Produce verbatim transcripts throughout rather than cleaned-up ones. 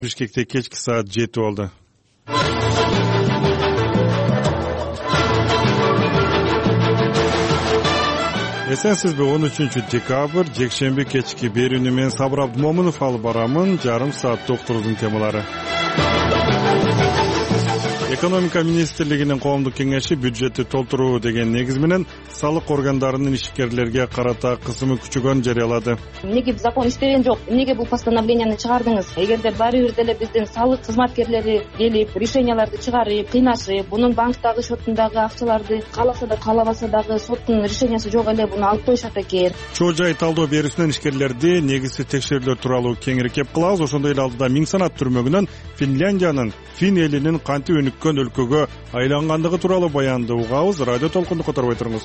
Бишкекте кечки саат жети болду. Эсенсизби, он үчүнчү декабрь жекшемби кечки берүүнү мен Сабыр Абдымомунов алып барамын. Жарым саат доктурдун темалары. Экономика министрлигинин коомдук кеңеши бюджетти толтуруу деген негиз менен салык органдарынын ишкерлерге карата кысымы күчөгөнүн жарыялады. Эмнеге закон иштеген жок? Эмнеге бул постановленияны чыгардыңыз? Эгерде баары бир деле биздин салык кызматкерлери келип решенияларды чыгарып, кыйнашып, мунун банктагы счетундагы акчаларды кааласа да каалабаса дагы соттун решениясы жок эле буну алып коюшат экен. Чоо жай талдоо берүүсүнөн ишкерлерди негизсиз текшерүүлөр тууралуу кеңири кеп кылабыз. Ошондой эле алдыда миң санат түрмөгүнөн Финляндиянын Фин элинин кантип өнүккөн өлкөгө айлангандыгы тууралуу баянды угабыз. Радио толкунду которбой туруңуз.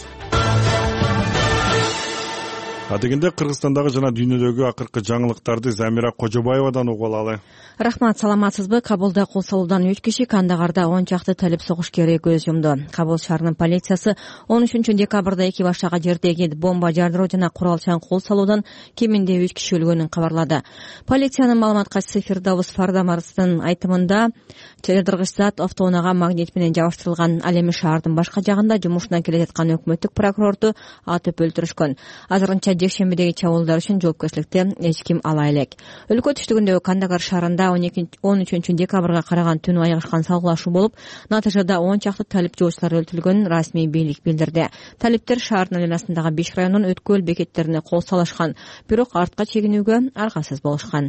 Адегенде Кыргызстандагы жана дүйнөдөгү акыркы жаңылыктарды Замира Кожобаевадан угуп алалы. Рахмат, саламатсызбы? Кабулда кол салуудан үч киши, Кандагарда он чакты талип согушкери көз жумду. Кабул шаарынын полициясы он үчүнчү декабрда эки баштагы жердеги бомба жардыруу жана куралчан кол салуудан кеминде үч киши өлгөнүн кабарлады. Полициянын маалымат катчысы Фирдавус Фардамарстын айтымында жардыргыч зат автоунаага магнит менен жабыштырылган. Ал эми шаардын башка жагында жумушунан келе жаткан өкмөттүк прокурорду атып өлтүрүшкөн. Азырынча жекшембидеги чабуулдар үчүн жоопкерчиликти эч ким ала элек. Өлкө түштүгүндөгү Кандагар шаарында он үчүнчү декабрга караган түнү айгашкан салгылашуу болуп, натыйжада он чакты талип жоочулар өлтүрүлгөнүн расмий бийлик билдирди. Талиптер шаардын айланасындагы беш райондун өткөл бекеттерине кол салышкан, бирок артка чегинүүгө аргасыз болушкан.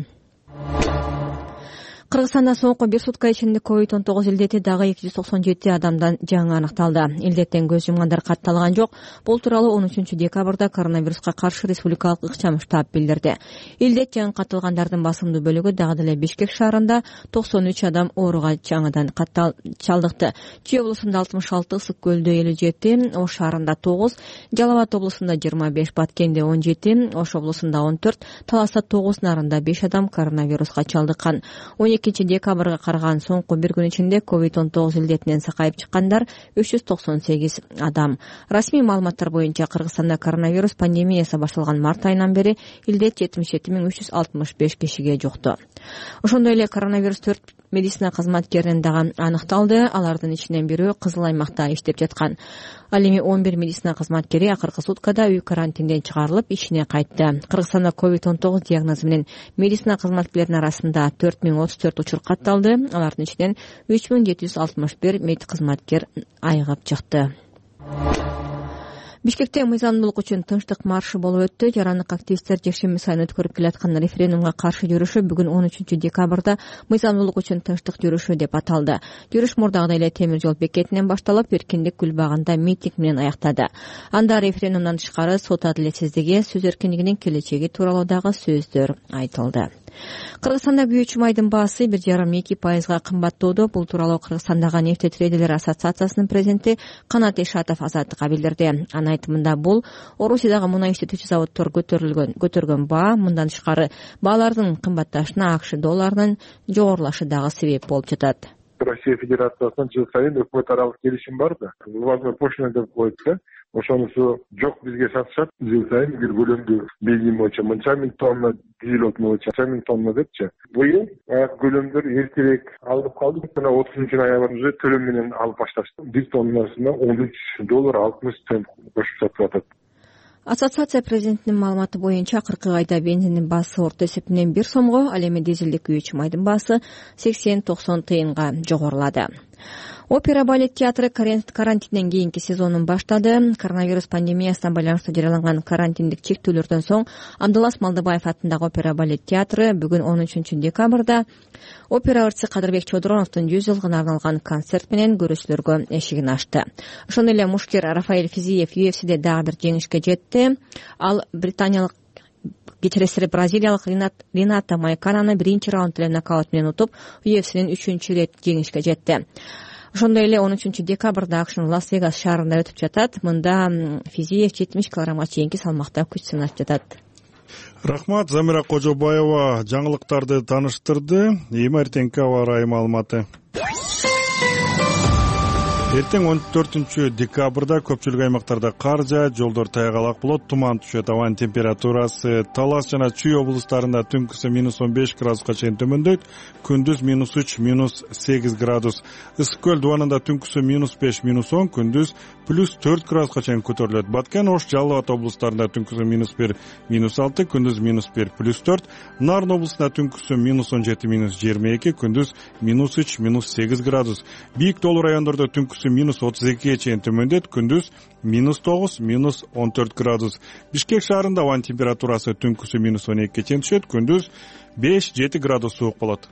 Кыргызстанда соңку бир сутка ичинде ковид он тогуз илдети дагы эки жүз токсон жети адамдан жаңы аныкталды. Илдеттен көз жумгандар катталган жок. Бул тууралуу он үчүнчү декабрда коронавируска каршы республикалык ыкчам штаб билдирди. Илдет жаңы катталгандардын басымдуу бөлүгү дагы деле Бишкек шаарында токсон үч адам ооруга жаңыдан чалдыкты. Чүй облусунда алтымыш алты, Ысык көлдө элүү жети, Ош шаарында тогуз, Жалал Абад облусунда жыйырма беш, Баткенде он жети, Ош облусунда он төрт, Таласта тогуз, Нарында беш адам коронавируска чалдыккан. экинчи декабрга караган соңку бир күн ичинде ковид он тогуз илдетинен сакайып чыккандар үч жүз токсон сегиз адам. Расмий маалыматтар боюнча Кыргызстанда коронавирус пандемиясы башталган март айынан бери илдет жетимиш жети миң үч жүз алтымыш беш кишиге жукту. Ошондой эле коронавирус төрт медицина кызматкеринин дагы аныкталды. Алардын ичинен бирөө кызыл аймакта иштеп жаткан. Ал эми он бир медицина кызматкери акыркы суткада үй карантинден чыгарылып, ишине кайтты. Кыргызстанда ковид он тогуз диагнозу менен медицина кызматкерлеринин арасында төрт миң отуз төрт учур катталды. Алардын ичинен үч миң жети жүз алтымыш бир мед кызматкер айыгып чыкты. Бишкекте мыйзамдуулук үчүн тынчтык маршы болуп өттү. Жарандык активисттер жекшемби сайын өткөрүп келаткан референдумга каршы жүрүшү бүгүн он үчүнчү декабрда мыйзамдуулук үчүн тынчтык жүрүшү деп аталды. Жүрүш мурдагыдай эле темир жол бекетинен башталып, Эркиндик гүл багында митинг менен аяктады. Анда референдумдан тышкары сот адилетсиздиги, сөз эркиндигинин келечеги тууралуу дагы сөздөр айтылды. Кыргызстанда күйүүчү майдын баасы бир жарым эки пайызга кымбаттоодо. Бул тууралуу Кыргызстандагы нефтетрейдерлер ассоциациясынын президенти Канат Ишатов Азаттыкка билдирди. Анын айтымында бул Орусиядагы мунай иштетүүчү заводдор көтөрүлгөн көтөргөн баа. Мындан тышкары баалардын кымбатташына АКШ долларынын жогорулашы дагы себеп болуп жатат. Россия Федерациясынан жыл сайын өкмөт аралык келишим бар да. Вывозной пошлина деп коет да. Ошонусу жок бизге сатышат. Жыл сайын бир көлөмдү белгилеме боюнча мынча миң тонна дизель отуну боюнча мынча миң тонна депчи. Быйыл аяк көлөмдөр эртерээк алып калдык. Мына отузунчу ноябрда төлөм менен алып башташты. Бир тоннасына он үч доллар алтымыш цент кошуп сатып атат. Ассоциация президентинин маалыматы боюнча акыркы айда бензиндин баасы орто эсептенен бир сомго, ал эми дизелдик күйүүчү майдын баасы сексен токсон тыйынга жогорулады. Опера балет театры карантинден кийинки сезонун баштады. Коронавирус пандемиясына байланыштуу жарыяланган карантиндик чектөөлөрдөн соң Абдулас Малдыбаев атындагы опера балет театры бүгүн он үчүнчү декабрда опера ырчысы Кадырбек Чодуроновдун жүз жылдыгына арналган концерт менен көрүүчүлөргө эшигин ачты. Ошондой эле мушкер Рафаэль Физиев ю эф сиде дагы бир жеңишке жетти. Ал британиялык кечиресири бразилиялык Рената Майкананы биринчи раунд эле нокаут менен утуп, ю эф синин үчүнчү рет жеңишке жетти. Ошондой эле он үчүнчү декабрда АКШнын Лас-Вегас шаарында өтүп жатат. Мында Физиев жетимиш килограммга чейинки салмакта күч сынашып жатат. Рахмат, Замира Кожобаева жаңылыктарды таныштырды. Эми эртеңки аба ырайы маалыматы. Эртең он төртүнчү декабрда көпчүлүк аймактарда кар жаат, жолдор тайгалак болот, туман түшөт. Абанын температурасы Талас жана Чүй облустарында түнкүсү минус он беш градуска чейин төмөндөйт, күндүз минус үч, минус сегиз градус. Ысык көл дубанында түнкүсү минус беш, минус он, күндүз плюс төрт градуска чейин көтөрүлөт. Баткен, Ош, Жалал Абад облустарында түнкүсү минус бир, минус алты, күндүз минус бир, плюс төрт. Нарын облусунда түнкүсү минус он жети, минус жыйырма эки, күндүз минус үч, минус сегиз градус. Бийик тоолуу райондордо түнкүсү минус отуз экиге чейин төмөндөйт, күндүз минус тогуз, минус он төрт градус. Бишкек шаарында абанын температурасы түнкүсү минус он экиге чейин түшөт, күндүз беш, жети градус суук болот.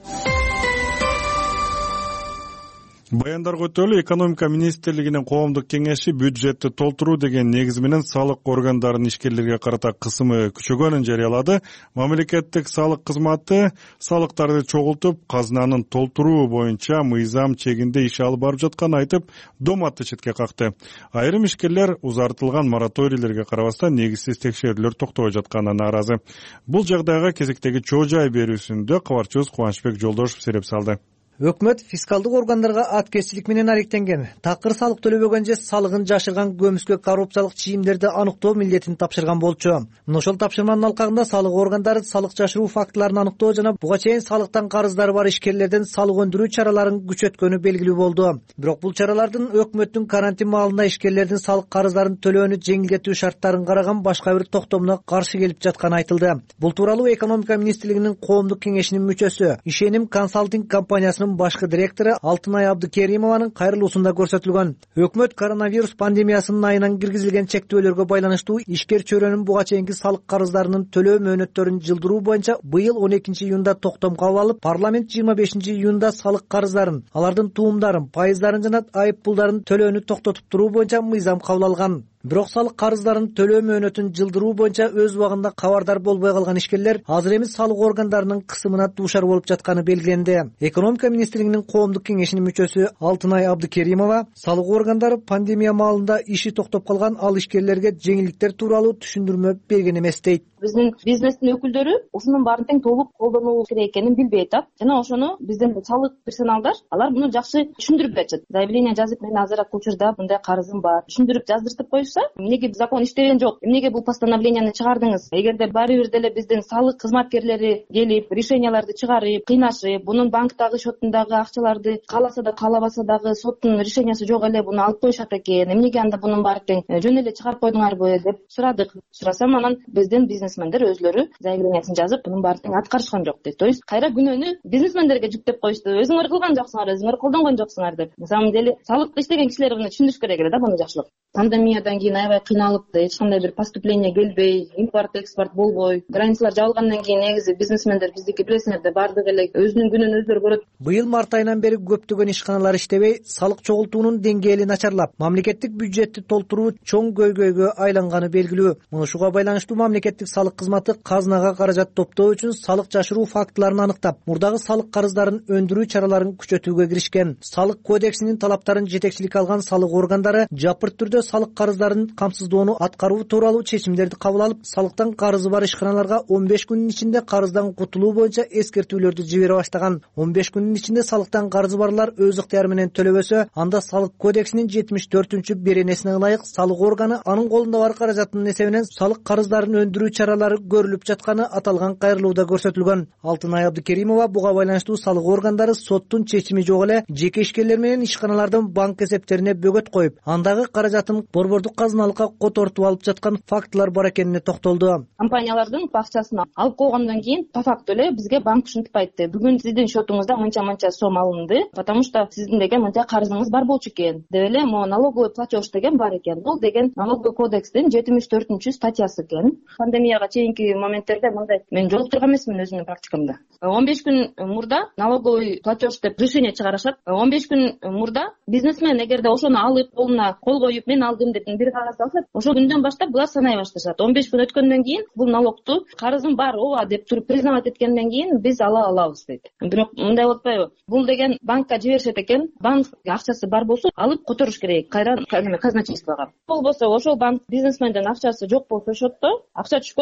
Баяндарга өтөлү, экономика министрлигинин коомдук кеңеши бюджетти толтуруу деген негиз менен салык органдарынын ишкерлерге карата кысымы күчөгөнүн жарыялады. Мамлекеттик салык кызматы салыктарды чогултуп, казынанын толтуруу боюнча мыйзам чегинде иш алып барып жатканын айтып, доматты четке какты. Айрым ишкерлер узартылган мораторийлерге карабастан негизсиз текшерүүлөр токтобой жатканына нааразы. Бул жагдайга кезектеги чоо жай берүүсүндө кабарчыбыз Кубанычбек Жолдошев сереп салды. Өкмөт фискалдык органдарга аткезчилик менен алектенген. Такыр салык төлөбөгөн же салыгын жашырган көмүскө коррупциялык чийимдерди аныктоо милдетин тапшырган болчу. Мына ошол тапшырманын алкагында салык органдары салык жашыруу фактыларын аныктоо жана буга чейин салыктан карыздары бар ишкерлерден салык өндүрүү чараларын күчөткөнү белгилүү болду. Бирок бул чаралардын өкмөттүн карантин маалында ишкерлердин салык карыздарын төлөөнү жеңилдетүү шарттарын караган башка бир токтомуна каршы келип жатканы айтылды. Бул тууралуу экономика министрлигинин коомдук кеңешинин мүчөсү, Ишеним консалтинг компаниясынын башкы директору Алтынай Абдыкеримованын кайрылуусунда көрсөтүлгөн. Өкмөт коронавирус пандемиясынын айынан киргизилген чектөөлөргө байланыштуу ишкер чөйрөнүн буга чейинки салык карыздарынын төлөө мөөнөттөрүн жылдыруу боюнча быйыл он экинчи июнда токтом кабыл алып, парламент жыйырма бешинчи июнда салык карыздарын, алардын тууумдарын, пайыздарын жана айып пулдарын төлөөнү токтотуп туруу боюнча мыйзам кабыл алган. Бирок салык карыздарын төлөө мөөнөтүн жылдыруу боюнча өз убагында кабардар болбой калган ишкерлер азыр эми салык органдарынын кысымына дуушар болуп жатканы белгиленди. Экономика министрлигинин коомдук кеңешинин мүчөсү Алтынай Абдыкеримова салык органдары пандемия маалында иши токтоп калган ал ишкерлерге жеңилдиктер тууралуу түшүндүрмө берген эмес дейт. Биздин бизнестин өкүлдөрү ушунун баарын тең толук колдонуу керек экенин билбей атат. Жана ошону биздин салык персоналдар алар муну жакшы түшүндүрүп беришет. Заявление жазып, мен азыркы учурда мындай карызым бар, түшүндүрүп жаздыртып коюшса, эмнеге закон иштеген жок, эмнеге бул постановленияны чыгардыңыз? Эгерде баары бир деле биздин салык кызматкерлери келип, решенияларды чыгарып, кыйнашып, бунун банктагы счетундагы акчаларды кааласа да каалабаса дагы соттун решениясы жок эле буну алып коюшат экен, эмнеге анда бунун баары тең жөн эле чыгарып койдуңарбы деп сурадык. Сурасам, анан биздин бизнесмендер өзлөрү заявлениясын жазып, бунун баары тең аткарышкан жок дейт. То есть кайра күнөөнү бизнесмендерге жүктөп коюшту. Өзүңөр кылган жоксуңар, өзүңөр колдонгон жоксуңар деп. На самом деле салыкты иштеген кишилер буну түшүндүрүш керек эле да, буну жакшылап. Пандемиядан кийин аябай кыйналып, эч кандай бир поступление келбей, импорт экспорт болбой, границалар жабылгандан кийин негизи бизнесмендер биздики билесиңер да баардыгы эле өзүнүн күнүн өздөрү көрөт. Быйыл март айынан бери көптөгөн ишканалар иштебей, салык чогултуунун деңгээли начарлап, мамлекеттик бюджетти толтуруу чоң көйгөйгө айланганы белгилүү. Муну ушуга байланыштуу мамлекеттик салык кызматы казынага каражат топтоо үчүн салык жашыруу фактыларын аныктап, мурдагы салык карыздарын өндүрүү чараларын күчөтүүгө киришкен. Салык кодексинин талаптарын жетекчилик алган салык органдары жапырт түрдө салык карыздарын камсыздоону аткаруу тууралуу чечимдерди кабыл алып, салыктан карызы бар ишканаларга он беш күндүн ичинде карыздан кутулуу боюнча эскертүүлөрдү жибере баштаган. он беш күндүн ичинде салыктан карызы барлар өз ыктыяры менен төлөбөсө, анда салык кодексинин жетимиш төртүнчү беренесине ылайык салык органы анын колунда бар каражаттын эсебинен салык карыздарын өндүрүү чаралары көрүлүп жатканы аталган кайрылууда көрсөтүлгөн. Алтынай Абдыкеримова буга байланыштуу салык органдары соттун чечими жок эле жеке ишкерлер менен ишканалардын банк эсептерине бөгөт коюп, андагы каражатын борбордук казыналыкка котортуп алып жаткан фактылар бар экенине токтолду. Компаниялардын акчасын алып койгондон кийин по факту эле бизге банк ушинтип айтты: бүгүн сиздин счетуңузда мынча-мынча сом алынды, потому что сиздин деген мынча карызыңыз бар болчу экен деп эле могу налоговый платеж деген бар экен. Бул деген налоговый кодекстин жетимиш төртүнчү статьясы экен. Пандемияга чейинки моменттерде мындай мен жолуктурган эмесмин өзүмдүн практикамда. он беш күн мурда налоговый платеж деп решение чыгарышат. он беш күн мурда бизнесмен эгерде ошону алып колуна кол коюп мен алдым деп бир кагаз алсат, ошол күндөн баштап булар санай башташат. он беш күн өткөндөн кийин бул налогту карызым бар ооба деп туруп признавать эткенден кийин биз ала алабыз дейт. Бирок мындай болуп атпайбы? Бул деген банкка жиберишет экен, банк акчасы бар болсо алып которуш керек кайра казначействого. Болбосо ошол банк бизнесмендин акчасы жок болсо счетто, акча түшкөн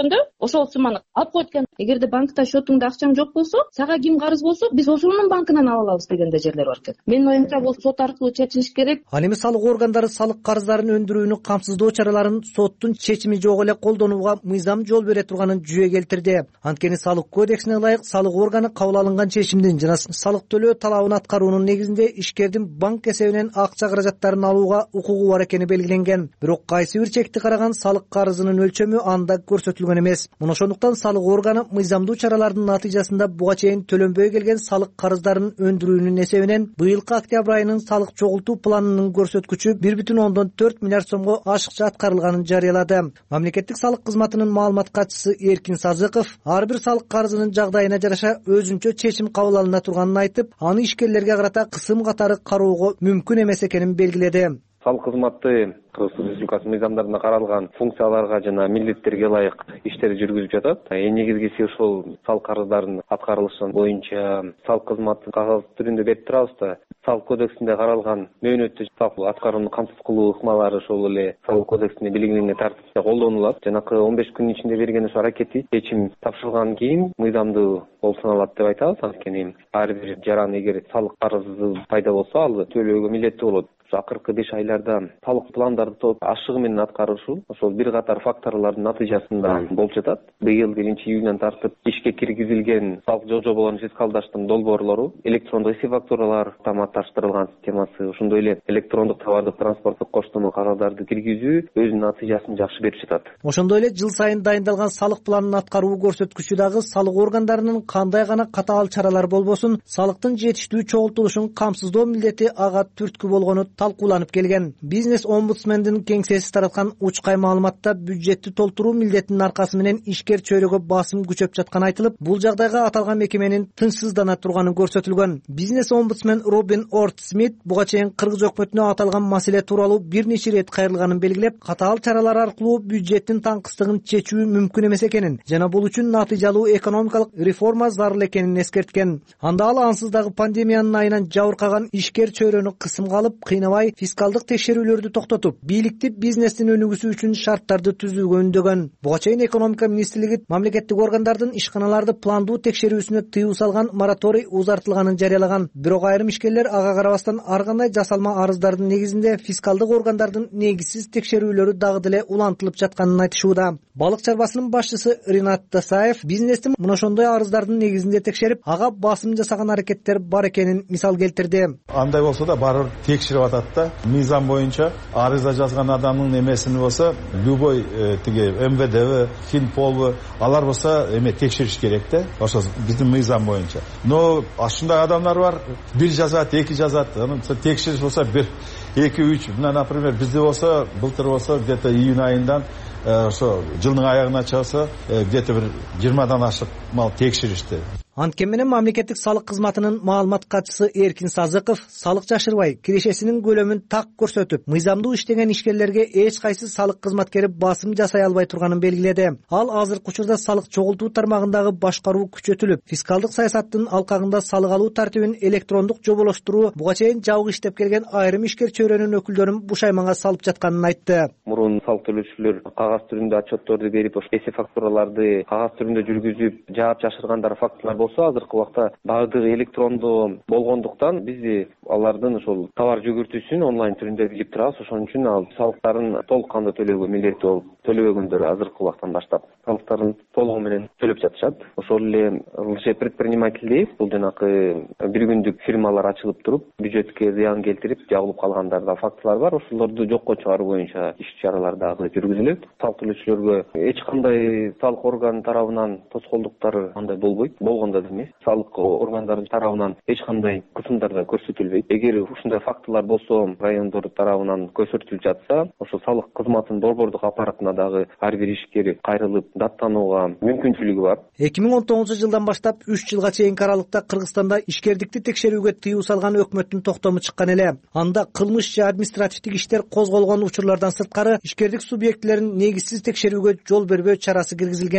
көргөндө ошол сумманы алып коет экен. Эгерде банкта счетуңда акчаң жок болсо, сага ким карыз болсо, биз ошонун банкынан ала алабыз деген да жерлер бар экен. Менин оюмча бул сот аркылуу чечилиш керек. Ал эми салык органдары салык карыздарын өндүрүүнү камсыздоо чараларын соттун чечими жок эле колдонууга мыйзам жол бере турганын жүйө келтирди. Анткени салык кодексине ылайык салык органы кабыл алынган чечимдин жана салык төлөө талабын аткаруунун негизинде ишкердин банк эсебинен акча каражаттарын алууга укугу бар экени белгиленген. Бирок кайсы бир чекти караган салык карызынын өлчөмү анда көрсөтүлгөн эмес. Мына ошондуктан салык органы мыйзамдуу чаралардын натыйжасында буга чейин төлөнбөй келген салык карыздарын өндүрүүнүн эсебинен быйылкы октябрь айынын салык чогултуу планынын көрсөткүчү бир бүтүн ондон төрт миллиард сомго ашыкча аткарылганын жарыялады. Мамлекеттик салык кызматынын маалымат катчысы Эркин Сазыков ар бир салык карызынын жагдайына жараша өзүнчө чечим кабыл алына турганын айтып, аны ишкерлерге карата кысым катары кароого мүмкүн эмес экенин белгиледи. Салык кызматы Кыргызстан Республикасы мыйзамдарында каралган функцияларга жана милдеттерге ылайык иштерди жүргүзүп жатат. Эң негизгиси ошол салык карыздарын аткарылышы боюнча салык кызматын кагаз түрүндө берип турабыз да. Салык кодексинде каралган мөөнөттү салык аткарууну камсыз кылуу ыкмалары ошол эле салык кодексинде белгиленген тартипте колдонулат. Жанакы он беш күнүн ичинде берген ошо аракети чечим тапшырылгандан кийин мыйзамдуу болуп саналат деп айтабыз. Анткени ар бир жаран эгер салык карызы пайда болсо, ал төлөөгө милдеттүү болот. Акыркы беш айларда салык пландарды ашыгы менен аткарышу ошол бир катар факторлордун натыйжасында болуп жатат. Быйыл биринчи июндан тартып ишке киргизилген салык жол-жоболордун фискалдаштын долбоорлору, электрондук эсеп фактуралар автоматташтырылган системасы, ошондой эле электрондук товардык транспорттук коштомо кагыздарды киргизүү өзүнүн натыйжасын жакшы берип жатат. Ошондой эле жыл сайын дайындалган салык планын аткаруу көрсөткүчү дагы салык органдарынын кандай гана катаал чаралар болбосун, салыктын жетиштүү чогултулушун камсыздоо милдети ага түрткү болгону талкууланып келген. Бизнес омбудсмендин кеңсеси тараткан учкай маалыматта бюджетти толтуруу милдетинин аркасы менен ишкер чөйрөгө басым күчөп жатканы айтылып, бул жагдайга аталган мекеменин тынчсыздана турганы көрсөтүлгөн. Бизнес омбудсмен Робин Орт Смит буга чейин Кыргыз өкмөтүнө аталган маселе тууралуу бир нече ирет кайрылганын белгилеп, катаал чаралар аркылуу бюджеттин таңкыстыгын чечүү мүмкүн эмес экенин жана бул үчүн натыйжалуу экономикалык реформа зарыл экенин эскерткен. Анда ал ансыз дагы пандемиянын айынан жабыркаган ишкер чөйрөнү кысымга алып, кыйнабай фискалдык текшерүүлөрдү токтотуп, бийликти бизнестин өнүгүүсү үчүн шарттарды түзүүгө үндөгөн. Буга чейин экономика министрлиги мамлекеттик органдардын ишканаларды пландуу текшерүүсүнө тыюу салган мораторий узартылганын жарыялаган. Бирок айрым ишкерлер ага карабастан ар кандай жасалма арыздардын негизинде фискалдык органдардын негизсиз текшерүүлөрү дагы деле улантылып жатканын айтышууда. Балык чарбасынын башчысы Ринат Тасаев бизнестин мына ошондой арыздардын негизинде текшерип, ага басым жасаган аракеттер бар экенин мисал келтирди. Андай болсо да барып текшерип атат да. Мыйзам боюнча арыза жазган адамдын эмесин болсо любой тиги эм вэ дэ, Финполбу алар болсо эме текшериш керек да. Ошо биздин мыйзам боюнча. Но ушундай адамдар бар, бир жазат, эки жазат, анан текшериш болсо бир эки үч. Мына, например, бизде болсо былтыр болсо где-то июнь айынан ошо жылдын аягына чыкса где-то бир жыйырмадан ашык мал текшеришти. Анткени менен мамлекеттик салык кызматынын маалымат катчысы Эркин Сазыков салык жашырбай, кирешесинин көлөмүн так көрсөтүп, мыйзамдуу иштеген ишкерлерге эч кайсы салык кызматкери басым жасай албай турганын белгиледи. Ал азыркы учурда салык чогултуу тармагындагы башкаруу күчөтүлүп, фискалдык саясаттын алкагында салык алуу тартибин электрондук жоболоштуруу буга чейин жабык иштеп келген айрым ишкер чөйрөнүн өкүлдөрүн бушайманга салып жатканын айтты. Мурун салык төлөөчүлөр кагаз түрүндө отчетторду берип, эсеп фактураларды кагаз түрүндө жүргүзүп, жаап жашыргандар фактылар болсо, азыркы убакта баардыгы электрондуу болгондуктан биз алардын ошол товар жүгүртүүсүн онлайн түрүндө билип турабыз. Ошон үчүн ал салыктарын толук кандуу төлөөгө милдеттүү болуп, төлөбөгөндөр азыркы убактан баштап салыктарын толугу менен төлөп жатышат. Ошол эле лже-предприниматель дейбиз, бул жанакы бир күндүк фирмалар ачылып туруп, бюджетке зыян келтирип, жабылып калгандарда фактылар бар. Ошолорду жокко чыгаруу боюнча иш чаралар дагы жүргүзүлөт. Салык төлөөчүлөргө эч кандай салык орган тарабынан тоскоолдуктар андай болбойт, болгондо да эмес. Салык органдардын тарабынан эч кандай кысымдар да көрсөтүлбөйт. Эгер ушундай фактылар болсо, райондор тарабынан көрсөтүлүп жатса, ошо салык кызматынын борбордук аппаратына дагы ар бир ишкер кайрылып даттанууга мүмкүнчүлүгү бар. эки миң он тогузунчу жылдан баштап үч жылга чейинки аралыкта Кыргызстанда ишкердикти текшерүүгө тыюу салган өкмөттүн токтому чыккан эле. Анда кылмыш же административдик иштер козголгон учурлардан сырткары ишкердик субъектилерин негизсиз текшерүүгө жол бербөө чарасы киргизилген.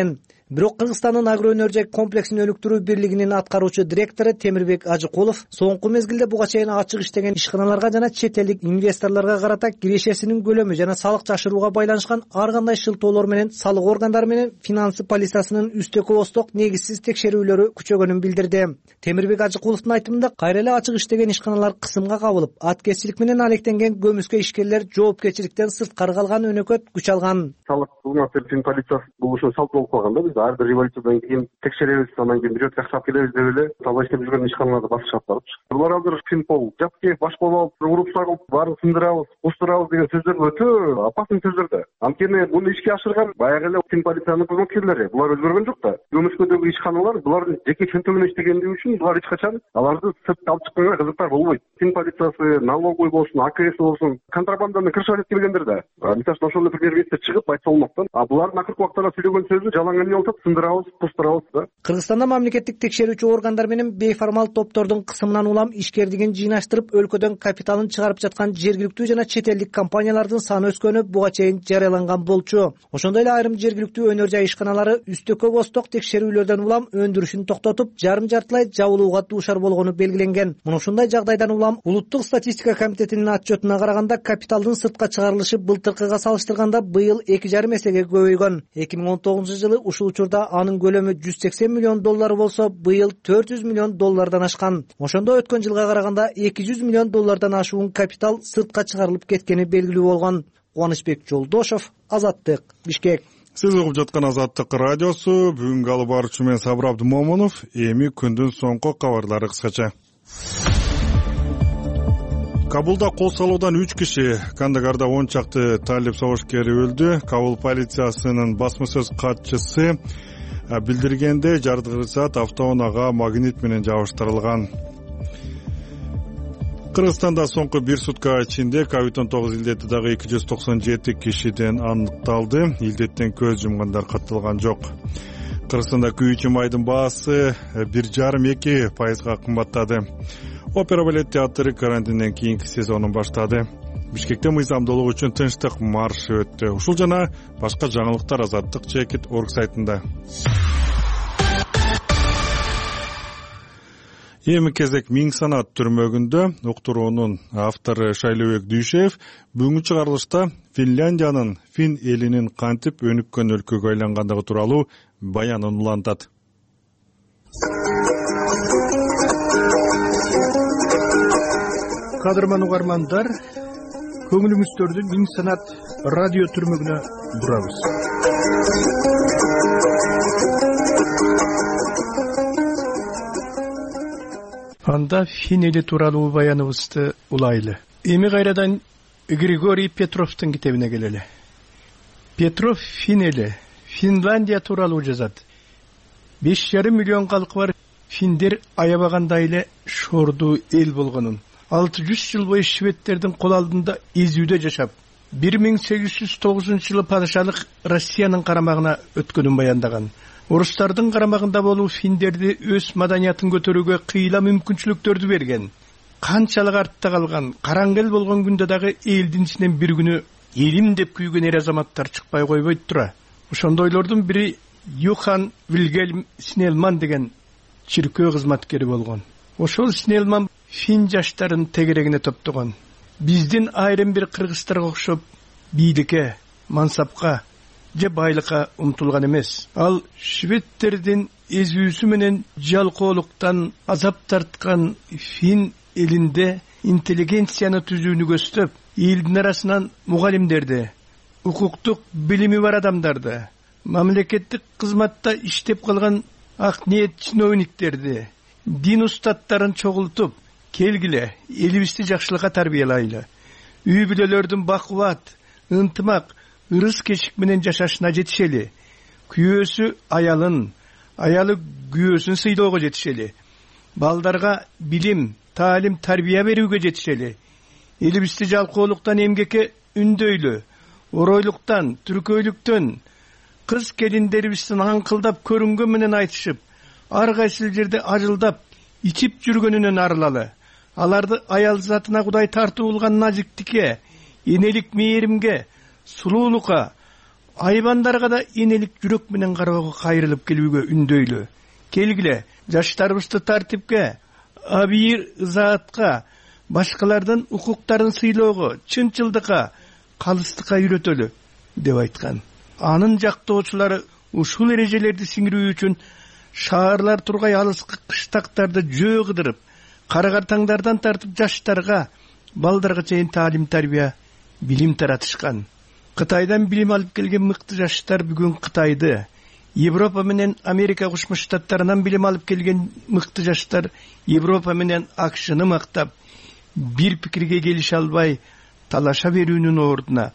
Бирок Кыргызстандын агро өнөр жай комплексин өнүктүрүү бирлигинин аткаруучу директору Темирбек Ажыкулов соңку мезгилде буга чейин ачык иштеген ишканаларга жана чет элдик инвесторлорго карата кирешесинин көлөмү жана салык жашырууга байланышкан ар кандай шылтоолор менен салык органдары менен финансы полициясынын үстөкө осток негизсиз текшерүүлөрү күчөгөнүн билдирди. Темирбек Ажыкуловдун айтымында кайра эле ачык иштеген ишканалар кысымга кабылып, аткезчилик менен алектенген көмүскө ишкерлер жоопкерчиликтен сырткары калган өнөкөт күч алган. Салык кызматы фин полициясы бул ушул салт болуп калган да. Биз ар бир революциядан кийин текшеребиз, анан кийин бюджетке акча алып келебиз деп эле талаа иштеп жүргөн ишканаларды басышат барып. Булар азыр финпол жапке баш болуп, уруп сагып, баарын сындырабыз, устурабыз деген сөздөр өтө опасный сөздөр да. Анткени муну ишке ашырган баягы эле фин полициянын кызматкерлери. Булар өзгөргөн жок да. Көмүскөдөгү ишканалар булардын жеке чөнтөгүнө иштегендиги үчүн булар эч качан аларды сыртка алып чыкканга кызыктар болбойт. Фин полициясы, налоговый болсун, А К С болсун, контрабанданы кыршалып келгендер да. Мисалы үчүн ошондой премьер-министр чыгып айтса болмоктон, а булардын акыркы убактарда сөйлөгөн сөзү жалаң эмне болуп атат, сындырабыз, пустурабыз да. Кыргызстанда мамлекеттик текшерүүчү органдар менен бейформал топтордун кысымынан улам ишкердигин жыйнаштырып, өлкөдөн капиталын чыгарып жаткан жергиликтүү жана чет элдик компаниялардын саны өскөнү буга чейин жарыяланган болчу. Ошондой эле айрым жергиликтүү өнөр жай ишканалары үстөкө осток текшерүүлөрдөн улам өндүрүшүн токтотуп, жарым жартылай жабылууга дуушар болгону белгиленген. Мына ушундай жагдайдан улам Улуттук статистика комитетинин отчетуна караганда капиталдын сыртка чыгарылышы былтыркыга салыштырганда быйыл эки жарым эсеге көбөйгөн. эки миң он тогузунчу жылы ушул учурда анын көлөмү жүз сексен миллион доллар болсо, быйыл төрт жүз миллион доллардан ашкан. Ошондо өткөн жылга караганда эки жүз миллион доллардан ашуун капитал сыртка чыгарылып кеткени белгилүү болгон. Кубанычбек Жолдошов, Азаттык, Бишкек. Сиз угуп жаткан Азаттык радиосу. Бүгүнкү алып баруучу мен Сабыр Абдымомунов. Эми күндүн соңку кабарлары кыскача. Кабулда кол салуудан үч киши, Кандагарда он чакты талип согушкери өлдү. Кабул полициясынын басма сөз катчысы билдиргенде жардыргычат автоунаага магнит менен жабыштырылган. Кыргызстанда соңку бир сутка ичинде ковид он тогуз илдети дагы эки жүз токсон жети кишиден аныкталды. Илдеттен көз жумгандар катталган жок. Кыргызстанда күйүүчү майдын баасы бир жарым эки пайызга кымбаттады. Опера балет театры карантинден кийинки сезонун баштады. Бишкекте мыйзамдуулук үчүн тынчтык маршы өттү. Ушул жана башка жаңылыктар Азаттык чекит точка орг сайтында. Эми кезек Миң санат түрмөгүндө. Уктуруунун автору Шайлообек Дүйшеев бүгүнкү чыгарылышта Финляндиянын фин элинин кантип өнүккөн өлкөгө айлангандыгы тууралуу баянын улантат. Кадырман угармандар, көңүлүңүздөрдү Миң санат радио түрмөгүнө бурабыз. Анда фин эли тууралуу баяныбызды улайлы. Эми кайрадан Григорий Петровдун китебине келели. Петров фин эли, Финляндия тууралуу жазат. беш жарым миллион калкы бар финдер аябагандай эле шордуу эл болгонун, алты жүз жыл бою шведтердин кол алдында изүүдө жашап, бир миң сегиз жүз тогузунчу жылы падышалык Россиянын карамагына өткөнүн баяндаган. Орустардын карамагында болуу финдерди өз маданиятын көтөрүүгө кыйла мүмкүнчүлүктөрдү берген. Канчалык артта калган, караңгы эл болгон күндө дагы элдин ичинен бир күнү элим деп күйгөн эр азаматтар чыкпай койбойт тура. Ошондойлордун бири Юхан Вильгельм Снелман деген чиркөө кызматкери болгон. Ошол Снелман фин жаштарын тегерегине топтогон. Биздин айрым бир кыргыздарга окшоп бийликке, мансапка же байлыкка умтулган эмес. Ал шведтердин эзүүсү менен жалкоолуктан азап тарткан фин элинде интеллигенцияны түзүүнү көздөп, элдин арасынан мугалимдерди, укуктук билими бар адамдарды, мамлекеттик кызматта иштеп калган ак ниет чиновниктерди, дин устаттарын чогултуп, келгиле, элибизди жакшылыкка тарбиялайлы. Үй бүлөлөрдүн бакубат, ынтымак, ырыс кечик менен жашашына жетишели. Күйөөсү аялын, аялы күйөөсүн сыйлоого жетишели. Балдарга билим, таалим, тарбия берүүгө жетишели. Элибизди жалкоолуктан эмгекке үндөйлү, оройлуктан, түркөйлүктөн, кыз келиндерибиздин аңкылдап көрүнгөн менен айтышып, ар кайсы жерде ажылдап, ичип жүргөнүнөн арылалы. Аларды аял затына Кудай тартуу кылган назиктикке, энелик мээримге, сулуулукка, айбандарга да энелик жүрөк менен кароого кайрылып келүүгө үндөйлү. Келгиле, жаштарыбызды тартипке, абийир ызаатка, башкалардын укуктарын сыйлоого, чынчылдыкка, калыстыкка үйрөтөлү деп айткан. Анын жактоочулары ушул эрежелерди сиңирүү үчүн шаарлар тургай алыскы кыштактарды жөө кыдырып, карагар таңдардан тартып жаштарга, балдарга чейин таалим тарбия, билим таратышкан. Кытайдан билим алып келген мыкты жаштар бүгүн Кытайды, Европа менен Америка Кошмо Штаттарынан билим алып келген мыкты жаштар Европа менен АКШны мактап, бир пикирге келише албай талаша берүүнүн ордуна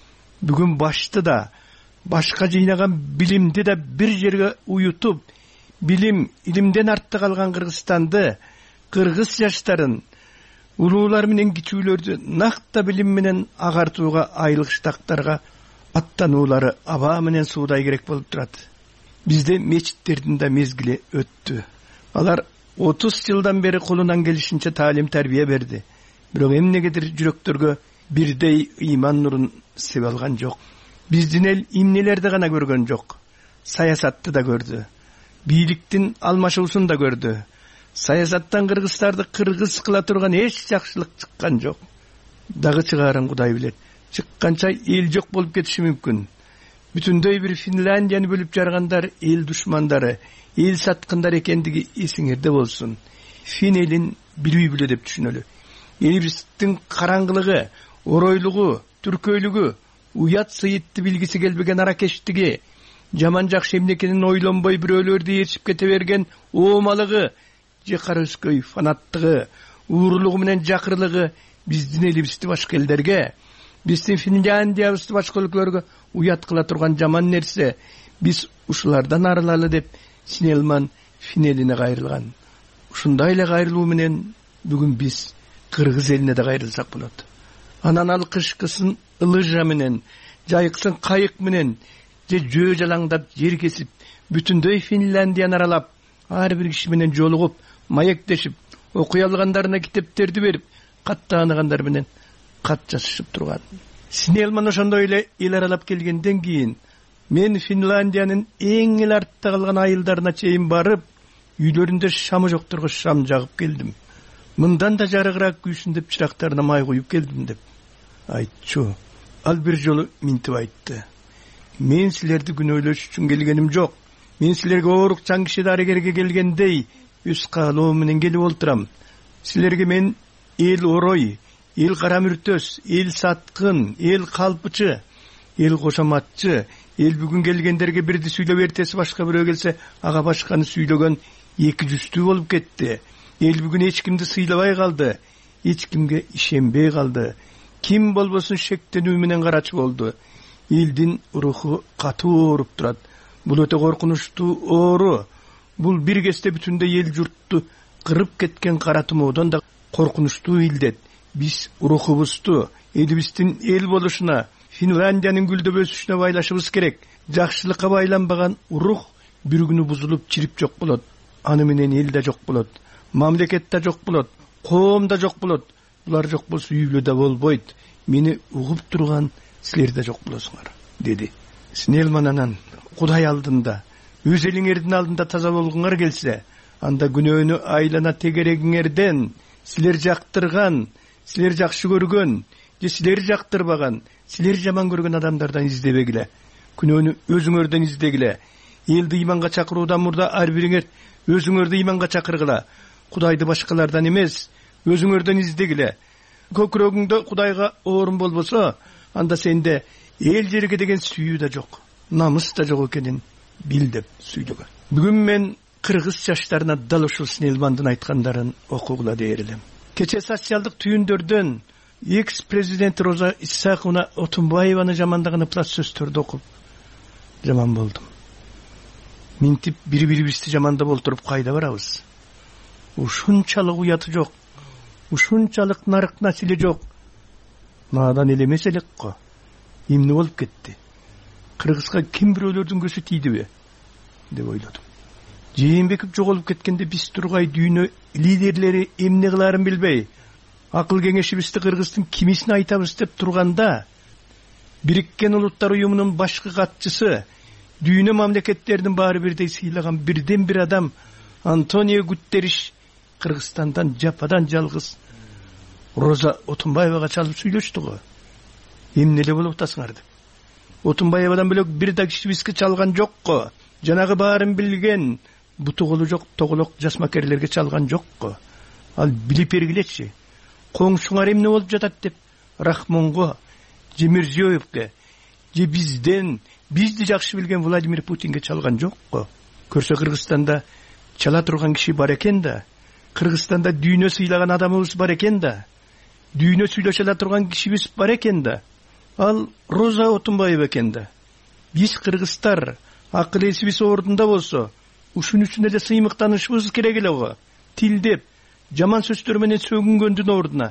бүгүн башты да, башка жыйнаган билимди да бир жерге уютуп, билим, илимден артта калган Кыргызстанды, кыргыз жаштарын, улуулар менен кичүүлөрдү накта билим менен агартууга, айылыштактарга аттануулары аба менен суудай керек болуп турат. Бизде мечиттердин да мезгили өттү. Алар отуз жылдан бери колунан келишинче таалим тарбия берди. Бирок эмнегедир жүрөктөргө бирдей ыйман нурун себе алган жок. Биздин эл эмнелерди гана көргөн жок, саясатты да көрдү. Бийликтин алмашуусун да көрдү. Саясаттан кыргыздарды кыргыз кыла турган эч жакшылык чыккан жок. Дагы чыгаарын Кудай билет. Чыкканча эл жок болуп кетиши мүмкүн. Бүтүндөй бир Финляндияны бөлүп жаргандар эл душмандары, эл саткындар экендиги эсиңерде болсун. Фин элин билүү биле деп түшүнөлү. Элибиздин караңгылыгы, оройлугу, түркөйлүгү, уят сыйытты билгиси келбеген аракештиги, жаман жакшы эмнекенин ойлонбой бирөөлөрдү ээрчип кете берген оомалыгы, же кара өскөй фанаттыгы, уурулугу менен жакырлыгы биздин элибизди башка элдерге, биздин Финляндиябызды башка өлкөлөргө уят кыла турган жаман нерсе. Биз ушулардан арылалы деп Снелман Фин элине кайрылган. Ушундай эле кайрылуу менен бүгүн биз кыргыз элине да кайрылсак болот. Анан ал кышкысын ылыжа менен, жайыксын кайык менен, же жөө жалаңдап жер кесип, бүтүндөй Финляндияны аралап, ар бир киши менен жолугуп, маектешип, окуй алгандарына китептерди берип, кат тааныгандар менен кат жазышып турган. Снелман ошондой эле эл аралап келгенден кийин мен Финляндиянын эң эл артта калган айылдарына чейин барып, үйлөрүндө шамы жокторго шам жагып келдим. Мындан да жарыгыраак күйсүн деп чырактарына май куюп келдим деп айтчу. Ал бир жолу минтип айтты. Мен силерди күнөөлөш үчүн келгеним жок. Мен силерге оорук чаң киши дарыгерге келгендей өз каалоо менен келип олтурам. Силерге мен эл орой, эл кара мүртөс, эл саткын, эл калпычы, эл кошоматчы, эл бүгүн келгендерге бирди сүйлөп эртеси башка бирөө келсе, ага башканы сүйлөгөн эки жүздүү болуп кетти. Эл бүгүн эч кимди сыйлабай калды, эч кимге ишенбей калды. Ким болбосун шектенүү менен карачы болду. Элдин руху катуу ооруп турат. Бул өтө коркунучтуу оору. Бул бир кезде бүтүндөй эл журтту кырып кеткен кара тумоодон да коркунучтуу илдет. Биз рухубузду элибиздин эл болушуна, Финляндиянын гүлдөп өсүшүнө байлашыбыз керек. Жакшылыкка байланбаган рух бир күнү бузулуп чирип жок болот. Аны менен эл да жок болот, мамлекет да жок болот, коом да жок болот. Булар жок болсо үйлө да болбойт. Мени угуп турган силер да жок болосуңар, деди. Снелман анан Кудай алдында, өз элиңердин алдында таза болгоңар келсе, анда күнөөнү айлана тегерегиңерден силер жактырган, силер жакшы көргөн, же силер жактырбаган, силер жаман көргөн адамдардан издебегиле. Күнөөнү өзүңөрдөн издегиле. Элди ыйманга чакыруудан мурда ар бириңер өзүңөрдү ыйманга чакыргыла. Кудайды башкалардан эмес, өзүңөрдөн издегиле. Көкүрөгүңдө Кудайга орун болбосо, анда сенде эл жерге деген сүйүү да жок, намыс да жок экенин бил деп сүйлөгөн. Бүгүн мен кыргыз жаштарына дал ушул Снелмандын айткандарын окугула дээр элем. Кече социалдык түйүндөрдөн экс президент Роза Исаковна Отунбаеваны жамандаганы плац сөздөрдү окуп жаман болдум. Минтип бири-бирибизди жамандап олтуруп кайда барабыз? Ушунчалык уяты жок, ушунчалык нарык насили жок. Наадан эл эмес элек го. Эмне болуп кетти? Кыргызга ким бирөөлөрдүн көзү тийдиби деп ойлодум. Жээнбеков жоголуп кеткенде биз тургай дүйнө лидерлери эмне кылаарын билбей, акыл кеңешибизди кыргыздын кимисине айтабыз деп турганда, Бириккен Улуттар уюмунун башкы катчысы, дүйнө мамлекеттеринин баары бирдей сыйлаган бирден бир адам Антонио Гутерриш Кыргызстандан жападан жалгыз Роза Отунбаевага чалып сүйлөштү го. Эмне эле болуп атасыңар деп. Отунбаевадан бөлөк бир да кишибизге чалган жок го. Жанагы баарын билген буту колу жок тоголок жасмакерлерге чалган жок го. Ал билип бергилечи. Коңшуңар эмне болуп жатат деп Рахмонго, же Мирзиёевге, же бизден, бизди жакшы билген Владимир Путинге чалган жок го. Көрсө Кыргызстанда чала турган киши бар экен да. Кыргызстанда дүйнө сыйлаган адамыбыз бар экен да. Дүйнө сүйлөшө турган кишибиз бар экен да. Ал Роза Отунбаева экен да. Биз кыргыздар акыл эсибиз ордунда болсо, ушун үчүн эле сыймыктанышыбыз керек эле го. Тилдеп, жаман сөздөр менен сөгүнгөндүн ордуна,